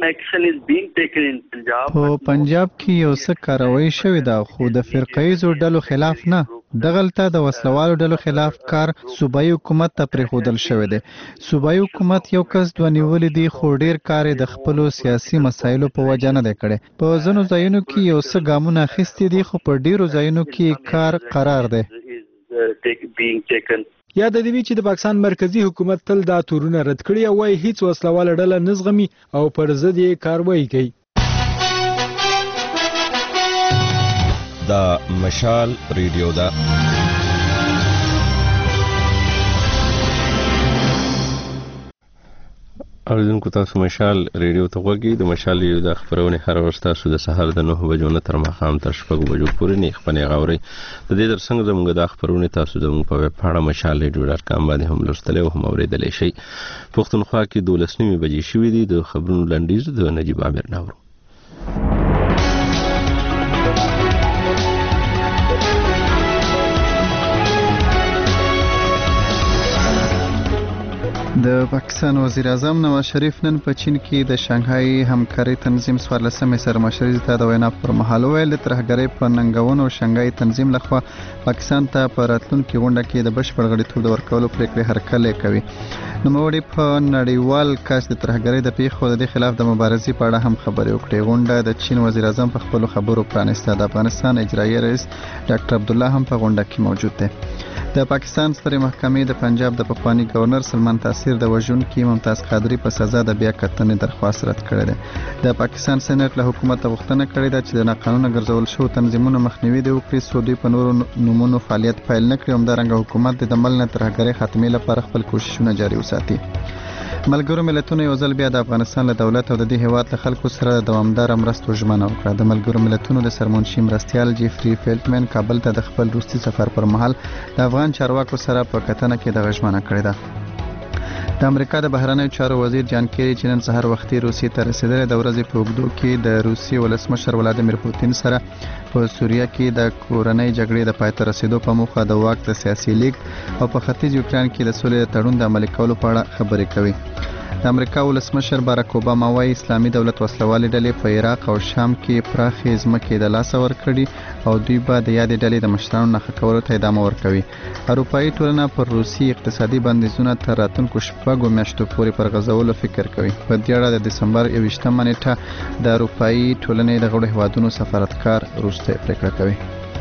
په پنجاب کې یو څه کاروایی شوې ده خو د فرقه‌ایزو ډلو خلاف نه. دغلته د وسلوالو ډلو خلاف کار صوبایي حکومت ته پرېښودل شوی دی. صوبایي حکومت یو کس دوه نیولې دي خو ډیر کار د خپلو سیاسي مسایلو په وجه نه دی کړی. په ځینو ځایونو کې یو څه ګامونه اخیستي دي خو په ډیرو ځایونو کې کار قرار دی. یاد دی چې د پاکستان مرکزی حکومت تل دا تورونه رد کړي او وايي هیڅ وسلواله ډله نه زغمي او پر ضد یې کاروایی کوي. دا مشال ریډیو ده. اوریدونکو تاسو مشال ریډیو ته غوږی. د مشال ریډیو د خبرونه هر ورځ تاسو د سهار د 9 بجو نه تر ماښام تر 6 بجو پورې نه خپنه غاوري. د دې ترڅنګ زموږ د خبرونه تاسو د موږ په ویب پاڼه مشال.radio.com باندې هم لوستلی او هم اوریدلی شئ. پښتونخوا کې 12 بجې شوې دي. د خبرونو لنډیز د نجیب عامر ناورو. د پاکستان وزیر اعظم نواز شریف نن په چین کې د شانګهای همکاري تنظیم 14مې سرمشري ته د وینا پر مهال ویل د ترهګرۍ په ننګونو شانګهای تنظیم لخوا پاکستان ته په راتلونکي غونډه کې د بشپړ غړیتوب د ورکولو پریکړې هرکلی کوي. نوموړي په نړیوال کچ د ترهګرۍ د پیښو د خلاف د مبارزې په اړه هم خبرې وکړې. غونډه د چین وزیر اعظم په خپلو خبرو پرانیسته. د افغانستان اجرایي رئیس ډاکټر عبدالله هم په غونډه کې موجود دی. د پاکستان سترې محکمې د پنجاب د پخوانی گورنر سلمان تاثیر د وژونکي ممتاز قادری په سزا د بیا کتنې درخواست رد کړی دی. د پاکستان سېنات له حکومت غوښتنه کړې ده چې د ناقانونه ګرځول شوو تنظیمونو مخنیوي وکړي څو دوی په نورو نومونو فعالیت پیل نه کړي. همدارنګه حکومت د عمل نه ترهګرۍ خاتمې لپاره خپل کوششونه جاري وساتي. ملګرو ملتونو یو ځل بیا د افغانستان له دولت او د دې هیواد له خلکو سره د دوامداره مرستو ژمنه وکړه. د ملګرو ملتونو د سرمنشي مرستیال جیفري فیلټمن کابل ته د خپل وروستي سفر پر مهال د افغان چارواکو سره په کتنه کې د ژمنه کړې ده. د امریکا د بهرنیو چارو وزیر جان کیری چې نن سهار وختي روسیې ته رسیدلی د ورځې په اوږدو کې د روسیې ولسمشر ولادیمیر پوتین سره په سوریه کې د کورنۍ جګړې د پای ته رسیدو په موخه د واک د سیاسي لیګ او په ختیځ یوکران کې د سولې تړون د عملي کولو په اړه خبرې کوي. د امریکا ولسمشر باراک اوباما وايي اسلامي دولت وسلوالې ډلې په عراق او شام کې پراخې ځمکې د لاسه ورکړي او دوی به د یادې ډلې د مشرانو نښه کولو ته ادامه ورکوي. اروپایي ټولنه پر روسي اقتصادي بندیزونه تر راتلونکو 6 میاشتو پورې پر غځولو فکر کوي. په دې اړه د دسمبر 21 نیټه د اروپایي ټولنې د غړو هیوادونو سفارتکار وروستۍ پریکړه کوي.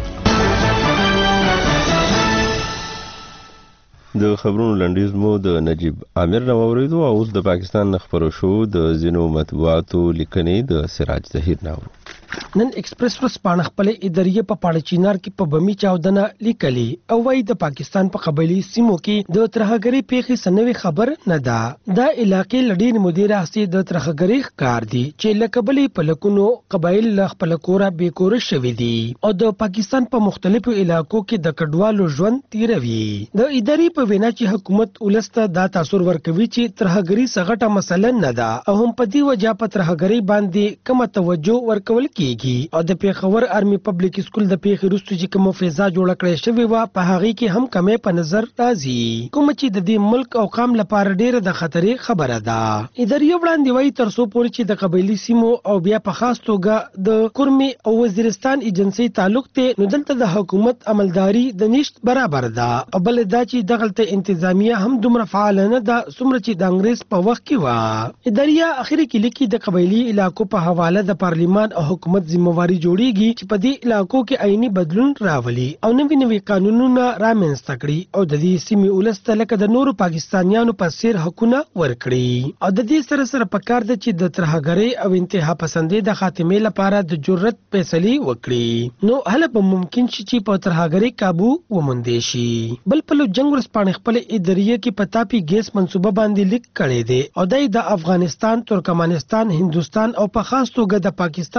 د خبرونو لنډیز مو د نجیب عامر نو اوریدو او اوس د پاکستان خبرو شو د ځینو مطبوعاتو لیکنې د سراج ظهیر ناورو. نن ایکسپریس ورځپاڼه خپل اداریه په پاړه چینار کې په بمی چاودنه لیکلي او وايي د پاکستان په قبایلی سیمو کې د ترهګری پیښې سنوي خبر نه ده. دا علاقې لډیر مدیر اصلي د ترهګری ښکار دي چې لکبلې په لکونو قبایل خپل کورا بیکور شوي دي او د پاکستان په مختلفو علاقو کې د کډوالو ژوند تیروي. د ادارې په وینا چې حکومت ولسته دا تاثیر ورکوي چې ترهګری سغټه مسله نه ده او هم په دې وجه په ترهګری باندې کومه توجه ورکول کیږي او د پیښور آرمي پبلک سکول د پیښې وروسته چې کوم فضا جوړ کړی شوی و په هغه کې هم کمې په نظر راځي کوم چې د دې ملک او قام لپاره ډیره د خطرې خبره ده. ادارې وړاندې وایي تر څو پورې چې د قبایلی سیمو او بیا په خاص توګه د کورمي او وزیرستان ایجنسی تعلق ته نو دلته د حکومت عملداري د نشت برابر ده او بل دا چې دغلته انتظامیه هم دومره فعال نه ده څومره چې د انګریز په وخت کې و. ادارې اخر کې لیکي د قبایلی علاقو په حواله د پارلیمان او حکومت ذمہواری جوړیږي چې په دې علاقو کې عیني بدلون راولي او نوي قانونونه رامنځته کړي او د دې سیمې ولسته لکه د نورو پاکستانیانو په څیر حقونه ورکړي او د دې سره پکار ده چې د ترهګرۍ او انتها پسندۍ د خاتمې لپاره د جرأت فیصلې وکړي. نو هله به ممکن شي چې په ترهګرۍ काबू وموندې شي. بل په جنگ ورسپانې خپل اداریه کې پتاپی ګیس منصوبه باندې لیک کړي دي او د افغانستان، ترکمنستان، هندوستان او په خاص توګه د پاکستان لپاره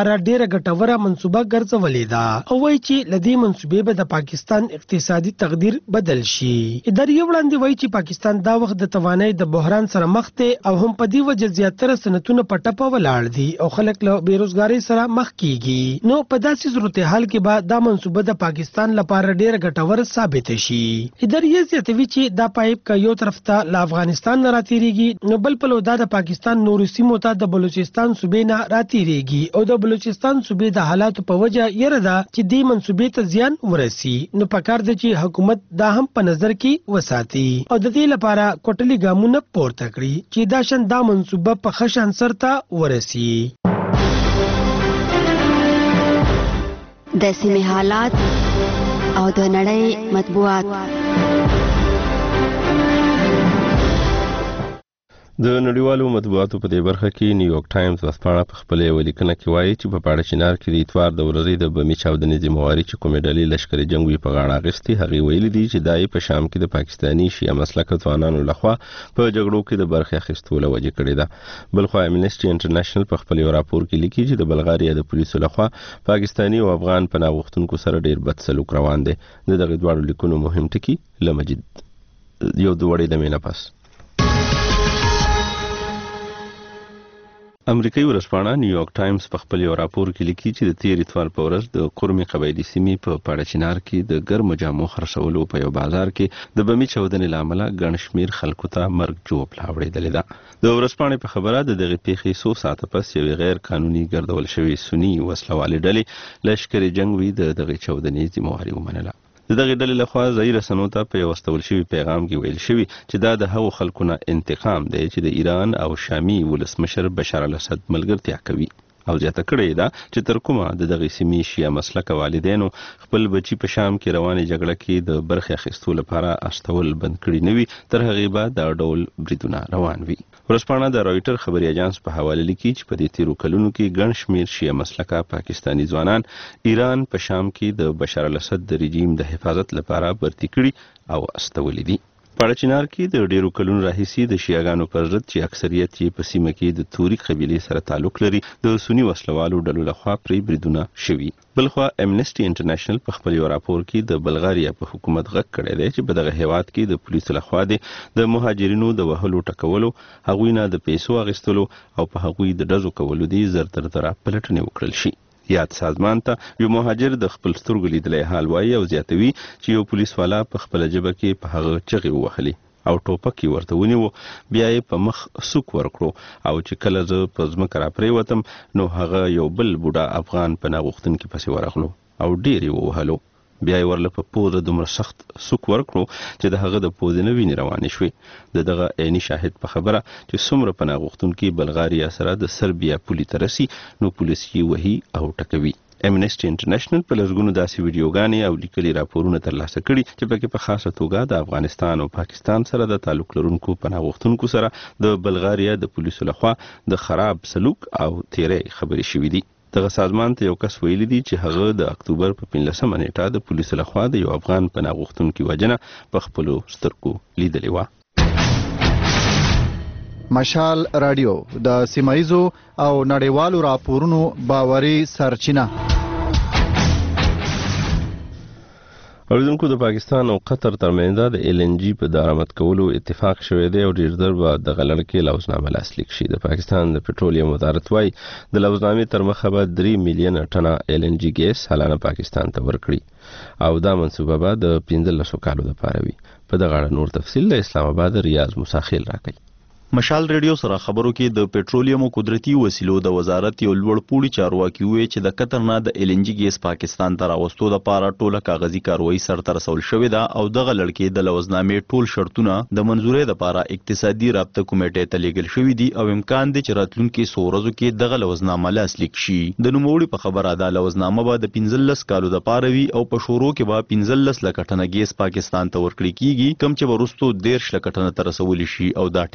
لپاره ډیره ګټوره منصوبه ګرځولې ده او وایي چې لدی منصوبې به د پاکستان اقتصادي تقدیر بدل شي. ادارې وړاندې وایي چې پاکستان دا وخت د توانایي د بحران سره مخ دی او هم په دې وجه زیاتره صنعتونه په ټپه ولاړ دي او خلک له بیروزګارۍ سره مخ کیږي. نو په داسې صورتحال کې به دا منصوبه د پاکستان لپاره ډیره ګټوره ثابت شي. ادارې زیاتوي چې دا پایپ که یو طرف ته له افغانستان نه راتېریږي نو بل پلو دا د پاکستان نورو سیمو ته د بلوچستان صوبې نه راتېریږي او د بلوچستان صوبې د حالاتو په وجه یره ده چې دې منصوبې ته زیان ورسي. نو پکار دی چې حکومت دا هم په نظر کې وساتي او د دې لپاره کوټلي ګامونه پورته کړي چې دا شان دا منصوبه په ښه شان سرته ورسي. د سیمې حالات او د نړۍ مطبوعات. د نړیوالو مطبوعاتو په دې برخه کې نیویارک ټایمز ورځپاڼه په خپل یو لیکنه کې وایي چې په پاړه چنار کې د اتوار د ورځې د بمي چاودنې ذمہواري چې کومې ډلې لشکري جنگ په غاړه اخیستې هغه ویلي دي چې دای په شام کې د پاکستانی شیعه مسلک ځوانانو لخوا په جګړو کې د برخه اخیستلو وجه کړې ده. بلخو امنیسټي انټرنیشنل په خپل یو راپور کې لیکي چې د بلغاریا د پولیسو لخوا پاکستانی او افغان پناه غوښتونکو سره ډیر بد سلوک روان دي. دغه دواړو لیکونو مهم ټکی لمجید یو دوړې د مینا پاس امریکایي ورځپاڼه نیویارک ټایمز په خپل یو راپور کې لیکي چې د تیر اتوار په ورځ د قرمي قبایلي سیمې په پاړه چنار کې د ګرمو جامو خرڅولو په یو بازار کې د بمي چاودنې لامل ګڼ شمیر خلکو ته مرګ جوړ لاوړېدل ده. د ورځپاڼې په خبره د دغه پیښې 100 ساعته پس یو غیر قانوني ګرځول شوی سنی وسلوالې ډلې لشکري جنگ وی د دغه چاودنې ذمہواري ومنله. دغه ډلې لخوا ځای رسنو ته په واستول شوی پیغام کې ویل شوی چې دا د هغو خلکو نه انتقام دی چې د ایران او شامي ولسمشر بشار الاسد ملګرتیا کوي او زیاته کړې ده چې تر کومه د دغه سیمې شیعه مسلک والدینو خپل بچي په شام کې روانې جګړه کې د برخه اخیستو لپاره استول بند کړي نه وي تر هغه به دا ډول بریدونه روان وي. ورځپاڼه د رائټر خبري اژانس په حواله لیکي چې په دې تیرو کلونو کې ګڼ شمیر شیعه مسلکه پاکستانی ځوانان ایران په شام کې د بشار الاسد د رژیم د حفاظت لپاره برتي کړي او استولې دي. پاړه چنار کې د ډیرو کلونو راهیسې د شیعاګانو پر ضد چې اکثریت یې په سیمه کې د توري قبیلې سره تعلق لري د سنی وسلوالو ډلو لخوا پرې بریدونه شوي. بلخوا امنیسټي انټرنیشنل په خپل یو راپور کې د بلغاریا په حکومت غږ کړی دی چې په دغه هیواد کې د پولیسو لخوا د مهاجرینو د وهلو ټکولو هغوی نه د پیسو اخیستلو او په هغوی د ډزو کولو دي زرتره پلټنې وکړل شي. یاد سازمان ته یو مهاجر د خپل سترګو لیدلې حال وایي او زیاتوي چې یو پولیس والا په خپل جبه کې په هغه چغې وهلې او ټوپک یې ورته ونیو بیا یې په مخ سوک ورکړو او چې کله زه په ځمکه را پریوتم نو هغه یو بل بوډا افغان پناه غوښتونکي پسې ورغلو او ډیر یې ووهلو بیا یې ورله په پوزه دومره سخت سوک ورکړو چې د هغه د پوزې نه وینې روانې شوې. دغه عیني شاهد په خبره چې څومره پناه غوښتونکي بلغاریا سره د سربیا پولي ته رسي نو پولیس یې وهي او ټکوي. امنیسټي انټرنیشنل په لږونو داسې ویډیوګانې او لیکلي راپورونه ترلاسه کړي چې پکې په خاصه توګه د افغانستان او پاکستان سره د تعلق لرونکو پناه غوښتونکو سره د بلغاریا د پولیسو لخوا د خراب سلوک او تیرې خبرې شوې دي. دغه سازمان ته یو کس ویلي دي چې هغه د اکتوبر په 15 نیټه د پولیسو لخوا د یو افغان پناه غوښتونکي وژنه په خپلو سترګو لیدلې وه. مشال رادیو د سیمایزو او نړیوالو راپورونو باوري سرچینه. اوریدونکو د پاکستان او قطر ترمنځ د LNG په درآمد کولو اتفاق شوی دی او ډیر ډیر به د غلړ کې لوزنامه لاسلیک شي. د پاکستان د پټرولیم وزارت وايي د لوزنامې تر مخه به 3 میلیون ټنه LNG ګیس سالانه پاکستان ته ورکړي او دا منصوبه به د 15 کالو لپاره وي. په دغه اړه نور تفصیل له اسلام آباد ریاض مساخیل راکړي. مشال ریډیو سره خبرو کې د پېټرولیم او قدرتي وسیلو د وزارت یو لوړ پوړي چارواکي وایي چې د قطر نه د LNG ګیس پاکستان ته راوستو لپاره ټوله کاغذي کاروایی سرته رسول شوې ده او دغه لړکې د لوزنامې ټول شرطونه د منزورۍ لپاره اقتصادي رابطه کمیټې ته لیږل شوي دي او امکان دی چې راتلونکي 100 ورځو کې دغه لوزنامه لاسلیک شي. د نوموړي په خبره ده لوزنامه به د 15 کالو لپاره وي او په شروع کې به 15 لک ټنه ګیس پاکستان ته ورکړي کیږي کوم چې ورستو 13 لک ټنه ته رسول شي او دا ټیکه به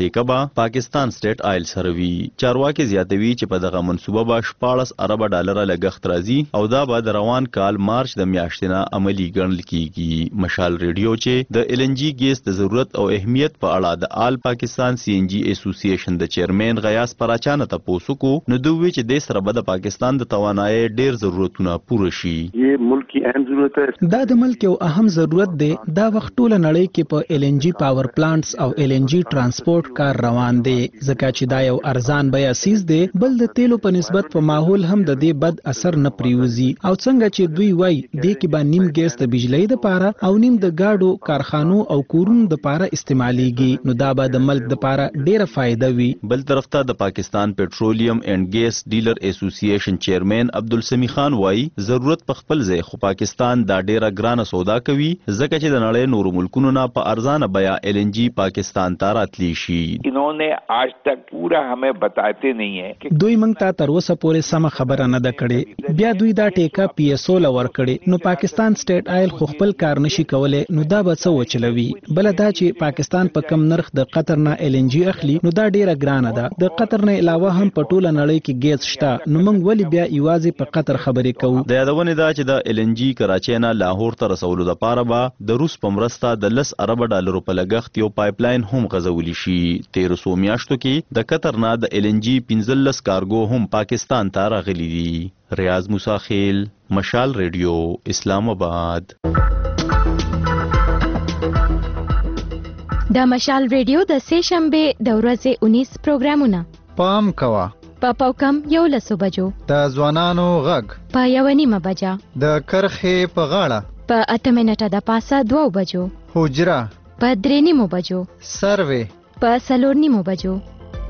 پاکستان سټیټ آیل سره وي. چارواکي زیاتوي چې په دغه منصوبه به 14 ارب ډالر لګښت راځي او دا به د روان کال مارچ د میاشتې نه عملي ګڼل کیږي. مشال ریډیو چې د LNG ګیس د ضرورت او اهمیت په اړه د آل پاکستان CNG اسوسییشن د چیرمن غیاث پراچانه تاسو کو نو دوی چې د سره به د پاکستان د توانایي ډیر ضرورتونه پوره شي. یہ ملک کی اہم ضرورت ہے. دا د ملک یو اهم ضرورت دی. دا وخت ټوله نړۍ کې په LNG پاور پلانټس او LNG ترانسپورت کار روان دی ځکه چې دا یو ارزان بیه سیز دی. بل د تیلو په نسبت په ماحول هم د دې بد اثر نه پریوزي او څنګه چې دوی وای د کې با نیم ګیس د بجلی د پاره او نیم د گاډو کارخانو او کورونو د پاره استعماليږي نو دا به د ملک د پاره ډیره فائدہ وي. بل طرف ته د پاکستان پټرولیم اینڈ ګیس ډیلر اسوسییشن چیرمن عبدالسمی خان وای ضرورت په خپل ځای خو پاکستان دا ډیره ګرانه سودا کوي ځکه چې د نړۍ نورو ملکونو نه په ارزانه بیه LNG پاکستان ته راتلی شي. انہوں آج تک پورا ہمیں بتاتے نہیں ہیں. دوی موږ ته تر اوسه پورې سم خبره نه ده کړې. بیا دوی دا ټیکا PSO لور کړي نو پاکستان سټیټ آیل خو خپل کار نشي کولای نو دا به څه وچلوي. بل دا چې پاکستان په کم نرخ د قطر نه LNG اخلي نو دا ډیره ګرانه ده. د قطر نه علاوه هم په ټوله نړۍ کې ګیس شته نو موږ ولې بیا یوازې په قطر خبرې کوو. د یادونه دا چې د LNG کراچۍ نه لاهور ته رسولو لپاره به د روس په مرسته د 10 ارب ډالر په لګښت یو پایپ لاین هم غځولی شي. 1300 میاشتو کې د قطر نه د LNG 15 کارګو هم پاکستان ته راغلي دي. ریاض موسی خیل، مشال ریډیو، اسلام آباد. د مشال ریډیو د سه شنبه د ورځې 19 پروګرامونه پام کوا په پاوکم 11 بجو د ځوانانو غږ په 1:30 بجه د کرخې په غاړه په 8 منټه د پاسه 2 بجو حجره په 3:30 بجو سروې په 4:30 بجو.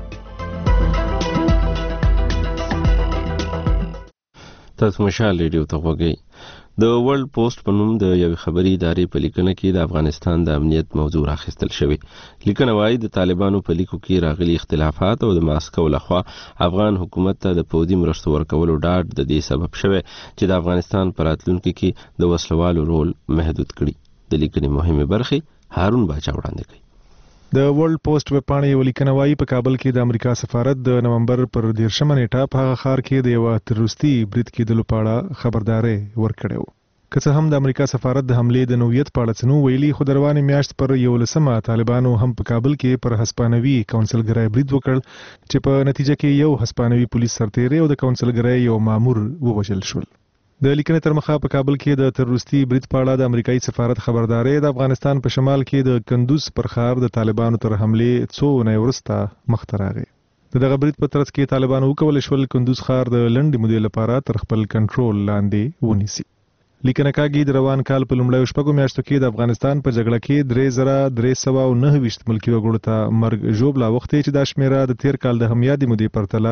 تاسو مشال ریډیو ته وګورئ. د ورلد پوسټ په نوم د یو خبري ادارې په لیکنه کې د افغانستان د امنیت موضوع راخیستل شوی. لیکنه وايي د طالبانو په لیکو کې راغلي اختلافات او د ماسکو لخوا افغان حکومت ته د پوځي مرستو ورکولو ډاډ د دې سبب شوی چې د افغانستان په راتلونکي کې د وسلوالو رول محدود کړي. د لیکنې مهمه برخه هارون باچا وړاندې کوي. د ورلد پوسټ ویب پاڼې یو لیکنه وايي په کابل کې د امریکا سفارت د نومبر پر 13 نیټه په هغه ښار کې د یو تروریستي برید کېدلو په اړه خبرداري ورکړې و. که څه هم د امریکا سفارت د حملې د نوعیت په اړه څه ویلي خو د روانې میاشت پر 11 طالبانو هم په کابل کې پر هسپانوي کونسلګرۍ برید وکړ چې په نتیجه کې یو هسپانوي پولیس سرتیری او د کونسلګرۍ یو مامور ووژل شول. د لیکنې تر مخه په کابل کې د تروریستي برید په اړه د امریکایي سفارت خبرداري د افغانستان په شمال کې د کندوز پر ښار د طالبانو تر حملې څو نه وروسته مخ ته راغی. دغه برید په ترڅ کې طالبانو وکولای شول کندوز ښار د لنډې مودې لپاره تر خپل کنټرول لاندې ونیسي. لیکنه کاږي د روان کال په لومړیو شپږو میاشتو کې د افغانستان په جګړه کې 3329 ملکي وګړو ته مرګ ژوبله وختې چې دا شمیره د تیر کال د همیادي مودې پرتله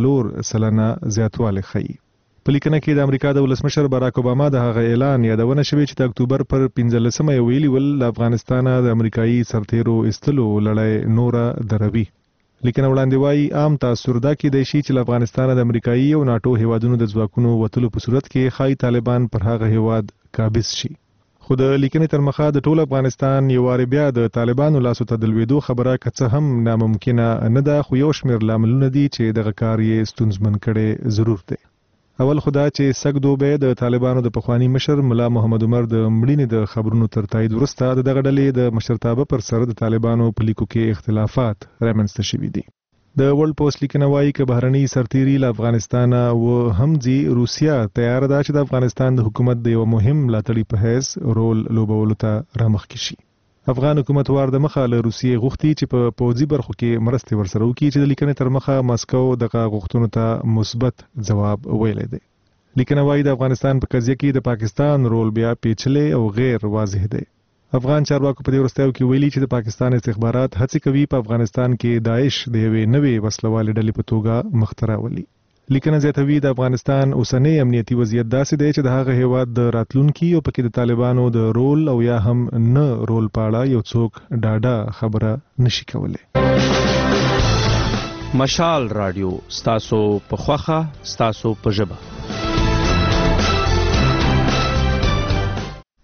4% زیاتوالی ښیي. په لیکنه کې د امریکا د ولسمشر باراک اوباما د هغه اعلان یادونه شوې چې د اکتوبر پر 15 ویلي ول د افغانستان د امریکایي سرتیرو استلو لړۍ نوره دروي. لیکنه وړاندې وايي عام تاثر دا کېدای شي چې افغانستان د امریکایي او ناتو هیوادونو د ځواکونو وتلو په صورت کې خای طالبان پر هغه هیواد قابض شي. خو د لیکنې تر مخه د ټول افغانستان یو واری بیا د طالبانو لاسو ته د لوېدو خبره که څه هم ناممکنه نه ده خو یو شمېر لاملونه دي چې دغه کار یې ستونزمن کړی ضرور دی. اول خدا چې سګ دوبه د طالبانو د پخوانی مشر ملا محمد عمر د مړینې د خبرونو تر تایید وروسته دغه ډلې د مشرتابه پر سر د طالبانو په لیکو کې اختلافات رامنځته شوي دي. د ورلد پوسټ لیکنه وايي چې بهرني سرتیري له افغانستان او همځي روسیا تیار ده چې د افغانستان د حکومت د یو مهم ملاتړي په حیث رول لوبولو ته رامخکې شي. افغان حکومت وار د مخه له روسیې غوښتي چې په پوځي برخو کې مرستې ورسره وکړي چې د لیکنې تر مخه ماسکو دغه غوښتنو ته مثبت جواب ویلی دی. لیکنه وايي د افغانستان په قضیه کې د پاکستان رول بیا پیچلی او غیر واضح دی. افغان چارواکو په دې وروستیو کې ویلي چې د پاکستان استخبارات هڅې کوي په افغانستان کې داعش د یوې نوې وسلوالې ډلې په توګه مخ ته راولي. لیکنه زیاتوي د افغانستان اوسنی امنیتي وضعیت داسې دی چې د هغه هیواد د راتلونکي او پکې د طالبانو د رول او یا هم نه رول په اړه یو څوک ډاډه خبره نشي کولی. مشال رادیو ستاسو په خوخه ستاسو په ژبه.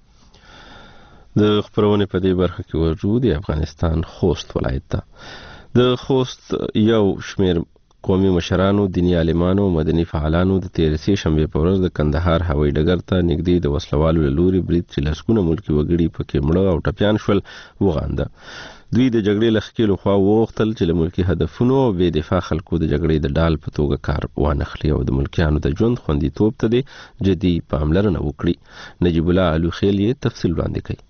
د خبرونه په دې برخه کې ورجو د افغانستان خوست ولایت ته د خوست یو شمیر قومي مشرانو، دینی عالمانو او مدني فعالانو د 13 شنبې په ورځ د کندهار هوایي ډګر ته نږدې د وسلوالو له لوري برید چې لسګونه ملکي وګړي پکې مړه او ټپیان شول وغانده. دوی د جګړې له ښکېلو خوا وغوښتل چې له ملکي هدفونو او بې دفاع خلکو د جګړې د ډال په توګه کار وانخلي او د ملکیانو د ژوند خوندیتوب ته دې جدي پاملرنه وکړي. نجیب الله علوخیل یې تفصیل وړاندې کوي.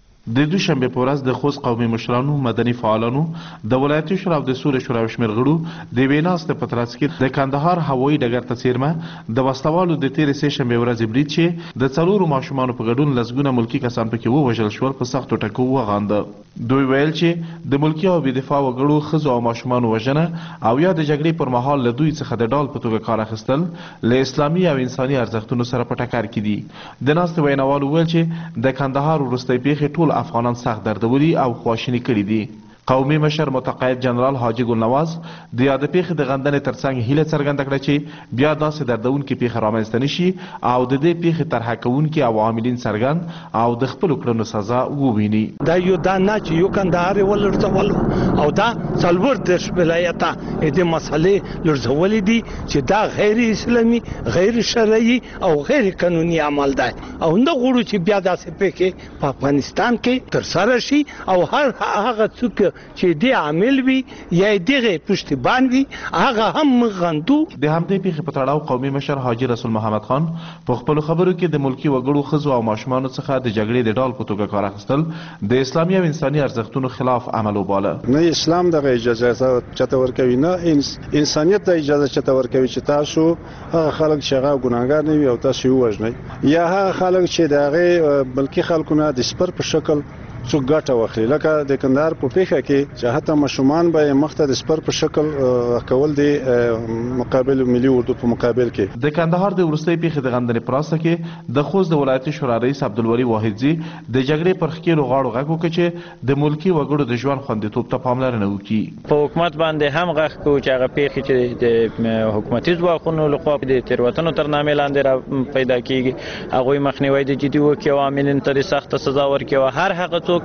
د دوشنبه په ورځ د خوست قومي مشرانو، مدني فعالانو، د ولایتي شورا او د سوري شورا شمیر غړو د ویناست په ترڅ کې د کندهار هوایي ډګر ته څیرمه د وسلوالو د 13 شنبه ورځ برید چې د څلورو ماشومانو په ګډون لسګونه ملکی کسان پکې ووژل شول په سختو ټکو وغانده. دوی ویل چې د ملکی او بې دفاع وګړو ښځو او ماشومانو وژنه او یا د جګړې پر مهال له دوی څخه د ډال په توګه کار اخیستل له اسلامي او انساني ارزښتونو سره په ټکر کې دي. د ناست ویناوالو ویل چې د کندهار وروستۍ پیښې ټول افغانان سخت دردولي او خواشینی کړي دي. قومي مشر متقاعد جنرال حاجی ګل نواز د یاد پیښې د غندنې ترڅنګ هیله څرګنده کړه چې بیا داسې دردونکې پیښه رامنځته نشي او د دې پیښې طرحه کوونکي او عاملین څرګند او د خپلو کړنو سزا وویني. دا یو دا نه چې یو کندهار ولړځولو او دا څلور دېرش ولایته دې مسلې لړځولې دي چې دا غیر اسلامي، غیر شرعي او غیر قانوني عمل دی او نه غواړو چې بیا داسې پیښې په افغانستان کې ترسره شي او هغه څوک چې دې عامل وي یا دغه پشتیبان وي هغه هم غندو. د همدې پیښې په تړاو قومي مشر حاجی رسول محمد خان په خپل خبرو کې د ملکی وګړو، ښځو او ماشومانو څخه د جګړې د ډال په توګه کار اخیستل د اسلامي او انساني ارزښتونو خلاف عمل وباله. نه اسلام دغه اجازه چته ورکوي، نه انسانیت د اجازه چته ورکوي چې تاسو هغه خلک چې هغه ګناهګار نه وي او تاسو یې ووژنئ یا هغه خلک چې دغه ملکی خلکونه د سپر په شکل څو ګټه واخلي. لکه د کندهار په پیښه کې چې حتی ماشومان به مخته د سپر په شکل کول دي مقابل ملي اردو په مقابل کې. د کندهار د وروستۍ پیښې د غندنې پراسته کې د خوست د ولایتي شورا رئیس عبدالولي واحدزي د جګړې پر ښکېلو غاړو غږ وکړ چې د ملکي وګړو د ژوند خوندیتوب ته پاملرنه وکړي. په حکومت باندې هم غږ کوو چې هغه پیښې چې د حکومتي ځواکونو لخوا د تېروتنو تر نامې لاندې را پیدا کیږي هغوی مخنیوی د جدي وکړي او عاملینو ته د سخته سزا ورکړي او هر هغه څوک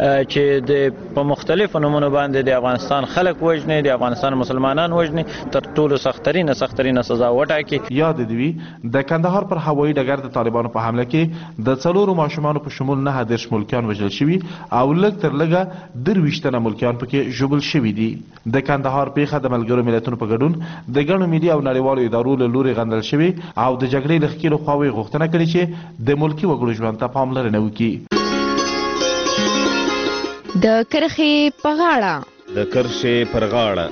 چې د په مختلفو نومونو باندې د افغانستان خلک وژني، د افغانستان مسلمانان وژني، تر ټولو سخترینه سزا وټاکي. یاد دی وی د کندهار پر هوایي ډګر د طالبانو په حمله کې د څلورو ماشومانو په شمول 9 ملکیان وژل شوي او لږ تر لږه 23 ملکیان پکې ژوبل شوي دي. د کندهار پیښه د ملګرو ملتونو په ګډون د ګڼو ملي او نړیوالو ادارو له لوري غندل شوي او د جګړې له ښکېلو خواوې غوښتنه کړې چې د ملکي وګړو ژوند ته پاملرنه وکړي. د کرښې په غاړه، د کرښې پر غاړه.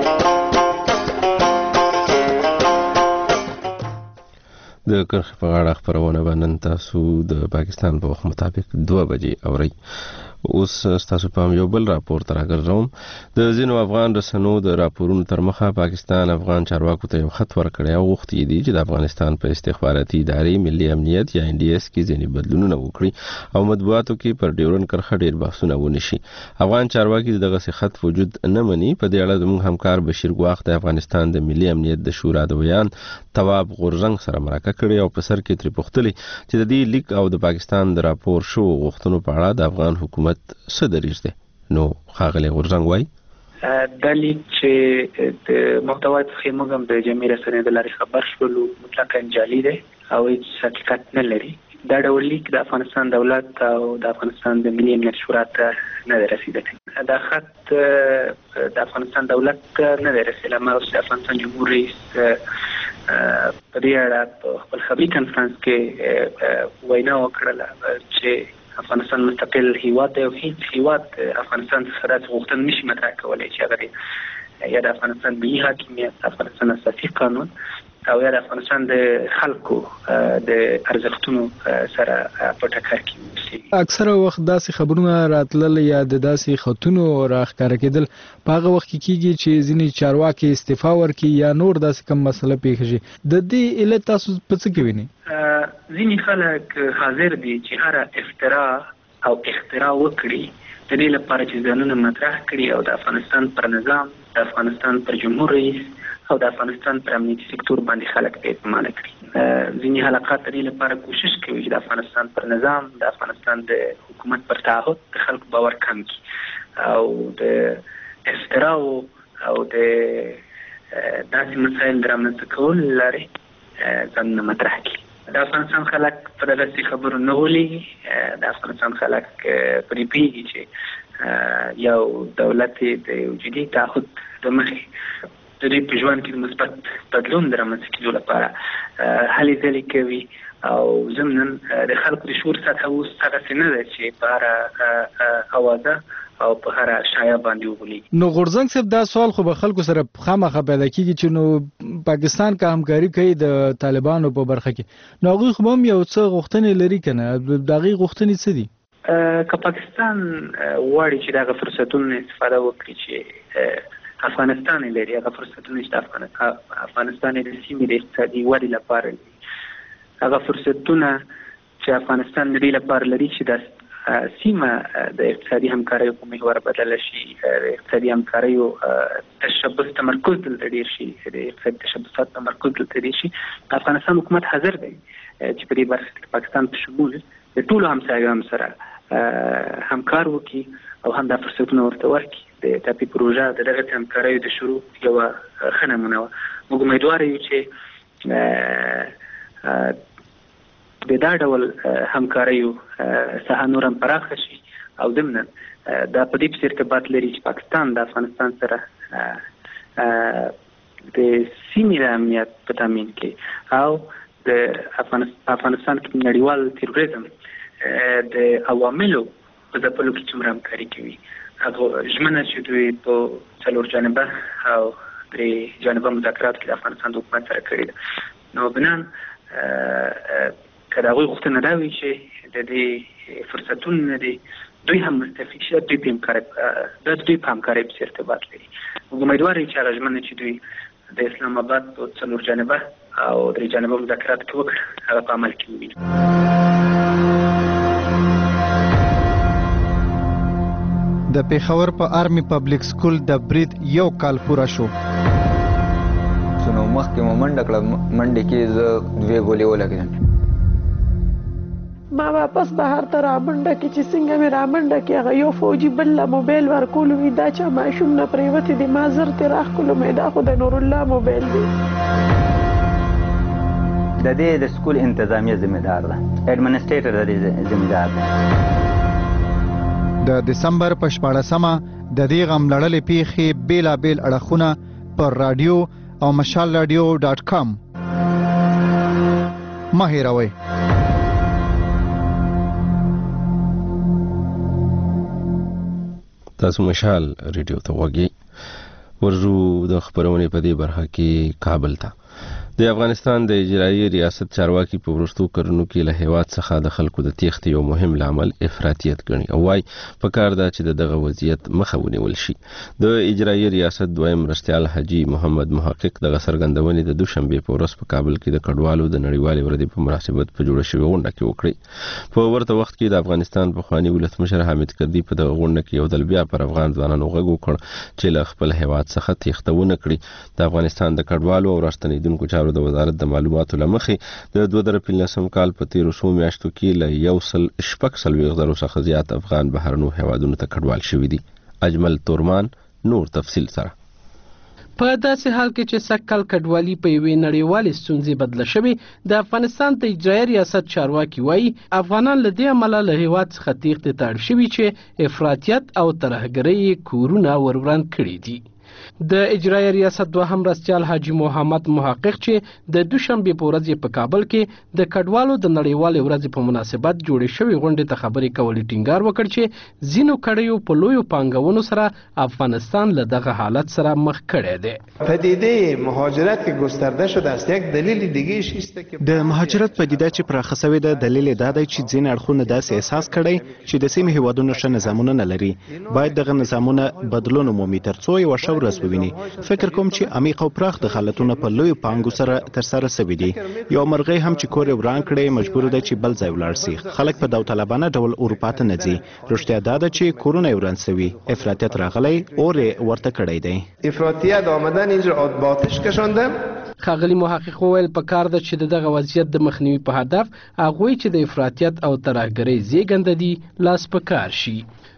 د کرښې په غاړه خپرونه به نن تاسو د پاکستان په وخت مطابق 2 بجې اورئ. اوس ستاسو پام یو بل راپور ته راګرځوم. د ځینو افغان رسنیو د راپورونو تر مخه پاکستان افغان چارواکو ته یو خط ورکړی او غوښتي دي چې د افغانستان په استخباراتي ادارې ملي امنیت یا NDS کې ځینې بدلونونه وکړي او مطبوعاتو کې پر ډیورن کرښه ډیر بحثونه ونشي. افغان چارواکي دغه خط وجود نه مني. په دې اړه زموږ همکار بشیر ګواخ د افغانستان د ملي امنیت د شورا د ویان تواب غورزنګ سره مرکه کړې او په سر کې ترې پوښتلې چې د دې لیک او د پاکستان د راپور شو غوښتنو په اړه د افغان حکومت څه دریځ دی. نو ښاغلی غورزنګ وایي دا لیک چې د محتوا څخه موږ هم د جمعي رسنیو د لارې خبر شولو مطلقاً جعلي دی او هیڅ حقیقت نه لري. دا ډول لیک د افغانستان دولت او د افغانستان د ملي امنیت شورا ته نه دی رسیدلی. دا خط د افغانستان دولت ته نه دی رسیدلی. ما اوس د افغانستان جمهور رئیس په دې اړه په خپل خبري کنفرانس کې وینا وکړله چې افغانستان مستقل هیواد دی او هیڅ هیواد افغانستان څخه داسې غوښتنه نشي مطرح کولی چې هغه یا د افغانستان ملي حاکمیت، افغانستان اساسي قانون او یا د افغانستان د خلکو د ارزښتونو سره په ټکر کې وي. اکثره وخت داسې خبرونه راتلل یا د داسې خطونو راښکاره کېدل په هغه وخت کې کېږي چې ځینې چارواکي استعفا ورکړي یا نور داسې کوم مسله پیښه شي. د دې علت تاسو په څه کې وینئ؟ ځینې خلک حاضر دي چې هره افترا او اختراع وکړي د دې لپاره چې ځانونه مطرح کړي او د افغانستان پر نظام، د افغانستان پر جمهور رئیس او د افغانستان پر امنیتي سکتور باندې خلک په اعتماد کړي. ځینې حلقات د دې لپاره کوشش کوي چې د افغانستان پر نظام، د افغانستان د حکومت پر تعهد د خلکو باور کم کړي او د افتراء او د داسې مسایل رامنځته کول لري ځان مطرح کړي. د افغانستان خلک په دغسې خبرو نه غولېږي. د افغانستان خلک پرې پوهېږي چې یو دولت د یو جدي تعهد د مخې د دوی په ژوند کې د مثبت بدلون د رامنځته کېدو لپاره هلې ځلې کوي او ضمناً د خلکو د شعور سطحه اوس هغسې نه ده چې په هره اوازه او په هره شایعه باندې وغولېږي. نو غورځنګ صاحب دا سوال خو به خلکو سره خامخا پیدا کېږي چې نو پاکستان که همکاري کوي د طالبانو په برخه کې نو هغوی خو هم یو څه غوښتنې لري که نه؟ د هغې غوښتنې څه دي؟ که پاکستان غواړي چې د هغه فرصتونو استفاده وکړي چې افغانستان لري، هغه فرصتونه چې افغانستان د سیمې د اقتصادي ودې لپاره لري، هغه فرصتونه چې افغانستان لري لپاره لري چې د سیمه د اقتصادي همکاریو په محور بدله شي، د اقتصادي همکاریو تشبث تمرکز دلته ډېر شي، د اقتصادي تشبثات تمرکز دلته ډېر شي. افغانستان حکومت حاضر دی چې په دې برخه کې پاکستان په شمول د ټولو همسایګانو سره همکار وکړي او هم دا فرصتونه ورته ورکړي. د ټاپي پروژه د دغه همکاریو د شروع یوه ښه نمونه وه. موږ امیدواره یو چې د دا ډول همکاریو ساحه نور هم پراخه شي او ضمناً دا په دې پسې ارتباط لري چې پاکستان د افغانستان سره د سیمې د امنیت په تامین کې او د افغانستان کې نړیوال تروریزم د عواملو په ځپلو کې څومره همکاري کوي. هغه ژمنه چې دوی په څلور جانبه او درې جانبه مذاکرات کې د افغانستان د حکومت سره کړي ده. نو بنان که د هغوی غوښتنه دا وي چې د دې فرصتونه نه دي دوی هم مستفید شي، دوی په همکارۍ پسې ارتباط لري. موږ امیدوار یو چې هغه ژمنه چې دوی د اسلام آباد په څلور جانبه او درې جانبه مذاکرات کې وکړه هغه په عمل کې ووینو. د پېښور په آرمي پبلک سکول د برید یو کال پوره شو. نو مخکې مو منډه کړه، منډې کې زه 2 ګولې ولګېدم. ما واپس بهر ته رامنډه کې چې څنګه مې رامنډه کې هغه یو فوجي بل له موبایل ورکولو وي، دا چا ماشوم نه پرېوتې دي. ما زر ترې راښکلو مې دا خو د نورالله موبایل دی. د دې د سکول انتظامیه ذمہدار ده، ایڈمنسټریټر د دې ذمہدار ده. د دسمبر په 14مه د دې غم لړلې پیښې بیلابیل اړخونه پر رادیو او مشال رادیو.com مه هېروئ. تاسو مشال ریډیو ته وګورئ. ورجو د خبرونې په دې برخه کې کابل ته د افغانستان د اجرایي ریاست چارواکي په وروستو کړنو کې له هیواد څخه د خلکو د تېښتې یو مهم لامل افراطیت ګڼي او وايي پکار ده چې دغه وضعیت مخه ونیول شي. د اجرایي ریاست دویم مرستیال حاجي محمد محقق دغه څرګندونې د دوشنبې په ورځ په کابل کې د کډوالو د نړیوالې ورځې په مناسبت په جوړه شوې غونډه کې وکړې. په ورته وخت کې د افغانستان پخواني ولسمشر حامد کردي په دغه غونډه کې یو ځل بیا پر افغان ځوانانو غږ وکړ چې له خپل هیواد څخه تېښته ونه کړي. د افغانستان د کډوالو او راستنېدونکو چارو د وزارت د معلوماتو له مخې د 2015 کال په 1300 میاشتو کې له 140,000 څخه زیات افغان بهرنو هیوادونو ته کډوال شوي دي. اجمل تورمان نور تفصیل سره. په داسې حال کې چې سږ کال کډوالي په یوې نړیوالې ستونزې بدله شوې، د افغانستان د اجرایي ریاست چارواکي وایي افغانان له دې امله له هیواد څخه تېښتې ته اړ شوي چې افراطیت او ترهګرۍ کورونه وروران کړي دي. د اجرایي ریاست دوهم مرستیال حاجي محمد محقق چې د دوشنبې په ورځ په کابل کې د کډوالو د نړیوالې ورځې په مناسبت جوړې شوې غونډې ته خبرې کولې ټینګار وکړ چې ځینو کړیو په لویو پانګونو سره افغانستان له دغه حالت سره مخ کړی دی. پدیده مهاجرت که گسترده شده است یک دلیل دیگه است که د مهاجرت پدیده چې پراخه شوې ده دلیل دا دی چې ځینې اړخونه داسې احساس کړی چې د سیمې هیوادونو ښه نظامونه نه لري. باید دغه نظامونه بدلون ومومي ترڅو یوه ښه ورځ وویني. فکر کوم چې عمیق او پراخ دخالتونه په لویو پانګو سره ترسره شوي دي. یو مرغۍ هم چې کور یې وران کړی مجبور ده چې بل ځای ولاړ شي. خلک په داوطلبانه ډول اروپا ته نه ځي. رښتیا دا ده چې کورونه یې وران شوي، افراطیت راغلی، اور یې ورته کړی دی. افراطیت آمدن اینجا آتش کشانده. ښاغلي محقق وویل پکار ده چې دغه وضعیت د مخنیوي په هدف هغوی چې د افراطیت او ترهګرۍ زیږنده دي لاس په کار شي.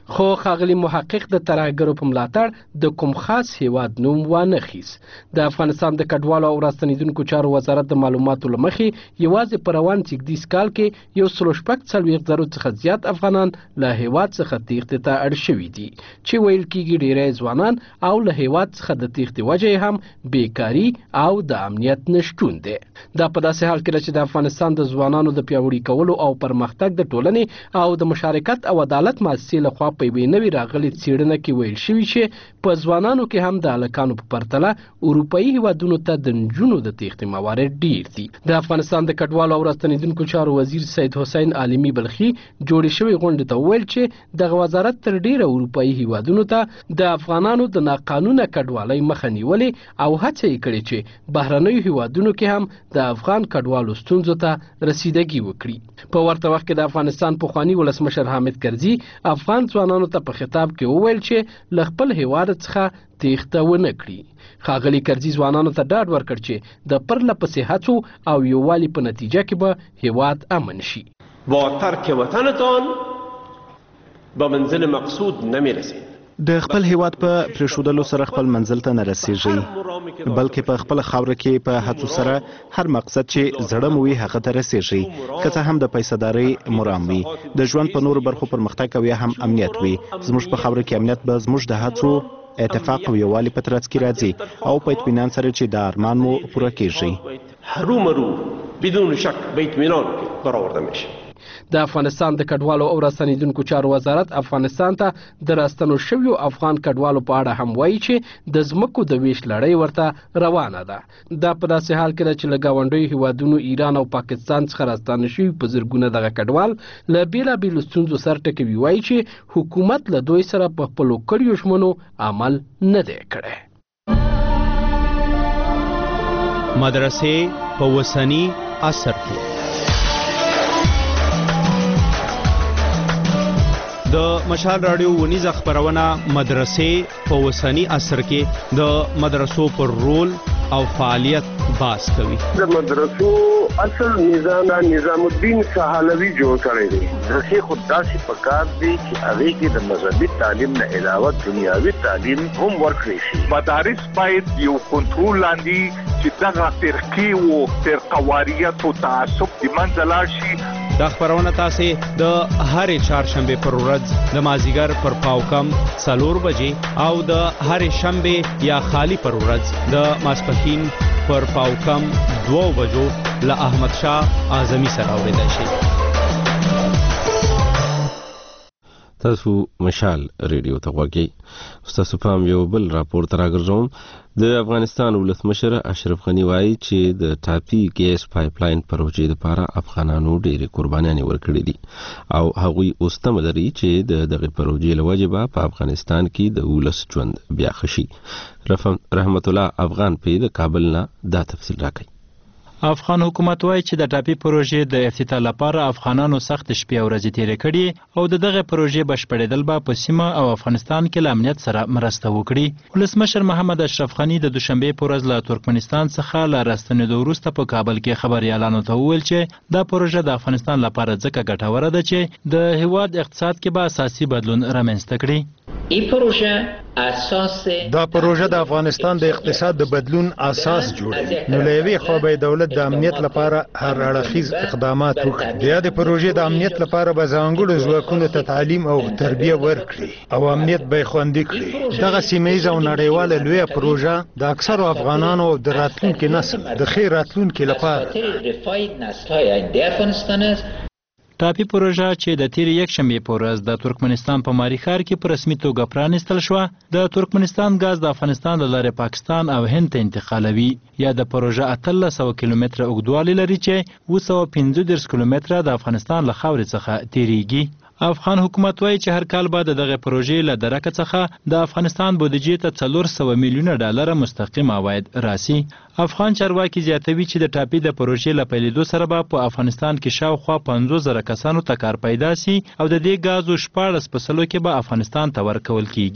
خو ښاغلي محقق د ترهګرو په ملاتړ د کوم خاص هیواد نوم وانه خیس. د افغانستان د کډوالو او راستنیدونکو چارو وزارت د معلوماتو له مخې یوازې په روان زیږدیز کال کې 140,000 څخه زیات افغانان له هیواد څخه تېښتې ته اړ شوي دي چې ویل کېږي ډېری ځوانان او له هیواد څخه د تېښتې وجه هم بیکاري او د امنیت نشتون دی. دا په داسې حال کې چې د افغانستان د ځوانانو د پیاوړي کولو او پرمختګ د ټولنې او د مشارکت او عدالت مؤسسې لخوا په یوې نوې راغلې څېړنه کې ویل شوي چې په ځوانانو کې هم د هلکانو په پرتله اروپایي هیوادونو ته د نجونو د تېښتې موارد ډیر دي. د افغانستان د کډوالو او راستنیدونکو چارو وزیر سید حسین عالمي بلخي جوړې شوې غونډې ته وویل چې دغه وزارت تر ډیره اروپایي هیوادونو ته د افغانانو د ناقانونه کډوالۍ مخه نیولې او هڅه یې کړې چې بهرنیو هیوادونو کې هم د افغان کډوالو ستونزو ته رسیدګي وکړي. په ورته وخت کې د افغانستان پخواني ولسمشر حامد کرزي افغان ځوانانو ته په خطاب کې وویل چې له خپل هیواد څخه تېښته ونه کړي. ښاغلي کرزي ځوانانو ته ډاډ ورکړ چې د پرله پسې هڅو او یووالي په نتیجه کې به هیواد امن شي. با ترک وطنتان به منزل مقصود نمیرسید. د خپل هیواد په پرېښودلو سره خپل منزل ته نه رسیږئ، بلکې په خپل خاوره کې په هڅو سره هر مقصد چې زړه مو وي هغه ته رسیږئ، که څه هم د پیسه‌دارۍ مرام وي، د ژوند په نورو برخو پرمختګ او یا هم امنیت وي. زموږ په خاوره کې امنیت به زموږ د هڅو اتفاق او یووالي په ترڅ کې راځي او په اطمینان سره چې د ارمان مو پوره کیږي. هرومرو بدون شک به اطمینان برآورده میشه. د افغانستان د کډوالو او راستنیدونکو چارو وزارت افغانستان ته د راستنو شویو افغان کډوالو په اړه هم وایي چې د ځمکو د ویش لړۍ ورته روانه ده. دا په داسې حال کې ده چې له ګاونډیو هیوادونو ایران او پاکستان څخه راستانه شوي په زرګونه دغه کډوال له بېلابېلو ستونزو سر ټکوي. وایي چې حکومت له دوی سره په خپلو کړیو ژمنو عمل نه دی کړی. مدرسې په اوسني عصر کې د مشال رادیو ونیزه خبرونه مدرسې په اوسني عصر کې د مدرسو پر رول او فعالیت باس کوي. د مدرسو اصل نظام الدین سهالوی جوړ کړی دی. درسي خود داسې پکار دی چې هغه کې د مذهبي تعلیم نه علاوه دنیاوي تعلیم هم ورکړي شي. مدارس باید یو کنټرول لاندې چې دغه فرقې او فرقواریت او تعصب د منځه لاړ شي. دا خبرونه تاسو د هرې چهارشنبه پر ورځ د مازیګر پر پاوکم 4 بجې او د هرې شنبه یا خالی پر ورځ د ماسپښین پر پاوکم 2 بجو له احمد شاه اعظمي سره اوریدل شي. تاسو مشال ریډیو ته غوږی. تاسو پام یو بل راپور ته راګرځوم. د افغانستان ولسمشر اشرف غنی وایي چې د ټاپي ګیس پایپ لاین پروژې لپاره افغانانو ډېرې قربانیانې ورکړې دي او هغوی اوس تمه لري چې د دغه پروژې له وجې به په افغانستان کې د ولس ژوند بیا ښه شي. رحمت الله افغان په د کابل نه دا تفصیل راکوي. افغان حکومت وایي چې د ټاپي پروژې د افتتاح لپاره افغانانو سخت شپې او ورځې تېرې کړي او دغه پروژې بشپړېدل به په سیمه او افغانستان کې له امنیت سره مرسته وکړي. ولسمشر محمد اشرف غني د دوشنبې په ورځ له ترکمنستان څخه له راستنېدو وروسته په کابل کې خبریالانو ته وویل چې دا پروژه د افغانستان لپاره ځکه ګټوره ده چې د هیواد اقتصاد کې به اساسي بدلون رامنځته کړي. دا پروژه د افغانستان د اقتصاد د بدلون اساس جوړوي. نو له یوې خوا به دولت د امنیت لپاره هر اړخیز اقدامات وکړي. د یادې پروژې د امنیت لپاره به ځانګړو ځواکونو ته تعلیم او تربیه ورکړي او امنیت به یې خوندي کړي. دغه سیمه او نړیواله لویه پروژه د اکثرو افغانانو او د راتلونکي نسل د ښې راتلونکي لپاره. ټاپي پروژه چې د تیر یک شنبه په ورځ د ترکمنستان په ماری ښار کې په رسمي توګه پرانیستل شو، د ترکمنستان غاز د افغانستان له لارې پاکستان او هند ته انتقالوي. یا د پروژه 1300 کیلومتره اوږدوالی لري چې 215 کیلومتره د افغانستان له خاورې څخه تیریږي. افغان حکومت وایي چې هر کال به دغه پروژې له درکه څخه د افغانستان بودیجې ته 400 میلیونه ډالر مستقیم عواید راسي. افغان چارواکي زیاتوي چې د ټاپي د پروژې له پیلېدو سره به په افغانستان کې شاوخوا 50,000 کسانو ته کار پیدا سي او د دې غازو 14% کې به افغانستان ته ورکول کیږي.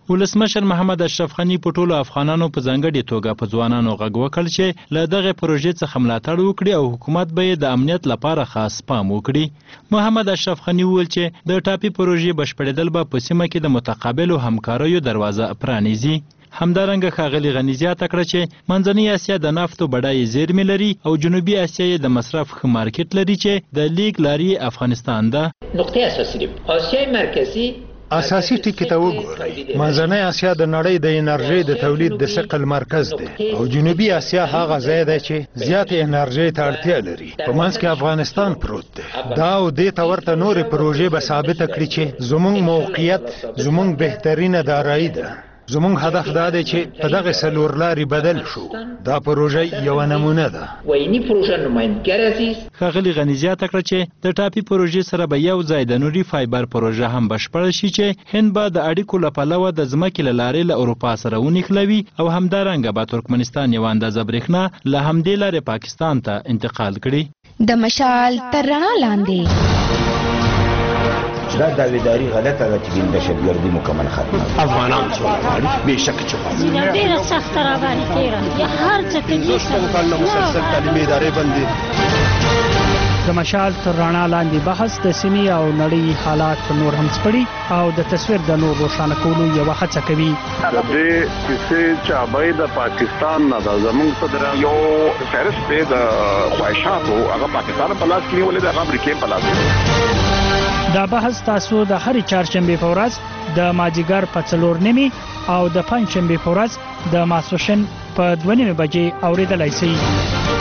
ولسمشر محمد اشرف غنی په ټولو افغانانو په ځانګړې توګه په ځوانانو غږ وکړ چې له دغه پروژې څخه ملاتړ وکړي او حکومت به یې د امنیت لپاره خاص پام وکړي. محمد اشرف غنی وویل چې د ټاپي پروژې بشپړېدل به په سیمه کې د متقابلو همکاریو دروازه پرانیزي. همدارنګه ښاغلي غني زیاته کړه چې منځنۍ اسیا د نفتو بډایي زیرمې لري او جنوبي اسیا یې د مصرف ښه مارکیټ لري چې د لیک لارې افغانستان ده. نقطه اساسي دی آسیای مرکزی اساسي ټکی ته وګورئ. منځنۍ اسیا د نړۍ د انرژي د تولید د ثقل مرکز دی او جنوبي اسیا هغه ځای دی چې زیات انرژي ته اړتیا لري. په منځ کې افغانستان پروت دی. دا او دې ته ورته نورې پروژې به ثابته کړي چې زموږ موقعیت زموږ بهترینه دارایی ده. زموږ هدف دا دی چې په دغه څلور لارې بدل شو. دا پروژه یوه نمونه ده. ویني پروژه نمایندګر عزیز ښاغلي غني زیاته کړه چې د ټاپي پروژې سره به یو ځای د نوري فایبر پروژه هم بشپړه شي چې هند به د اړیکو له پلوه د ځمکې له لارې له اروپا سره ونښلوي او همدارنګه به ترکمنستان یوه اندازه برېښنا له همدې لارې پاکستان ته انتقال کړي. د مشال تر رڼا لاندې دا داویداری غلطه ده چې د دهشتګردي مکمل ختمه افغانان څوک غواړي بېشکه چې غواړي ډېره سخته راباندې تېره یا هر څه کوي مسلسل تعلیمي ادارې بندي. د مشال تر رڼا لاندې بحث د سیمې او نړۍ حالات نور هم سپړي او د تصویر د نور روښانه کولو یوه هڅه کوي. د دې کیسې چابۍ د پاکستان نه ده. زموږ صدر یو فهرست دی د خواهشاتو هغه پاکستان په لاس کې نیولې ده، هغه امریکې په لاس کې. دا بحث تاسو د هرې چهارشنبې په ورځ د مازدیګر په 4:30 او د پنجشنبې په ورځ د ماسپښین په 2:30 بجې اورېدلی شئ.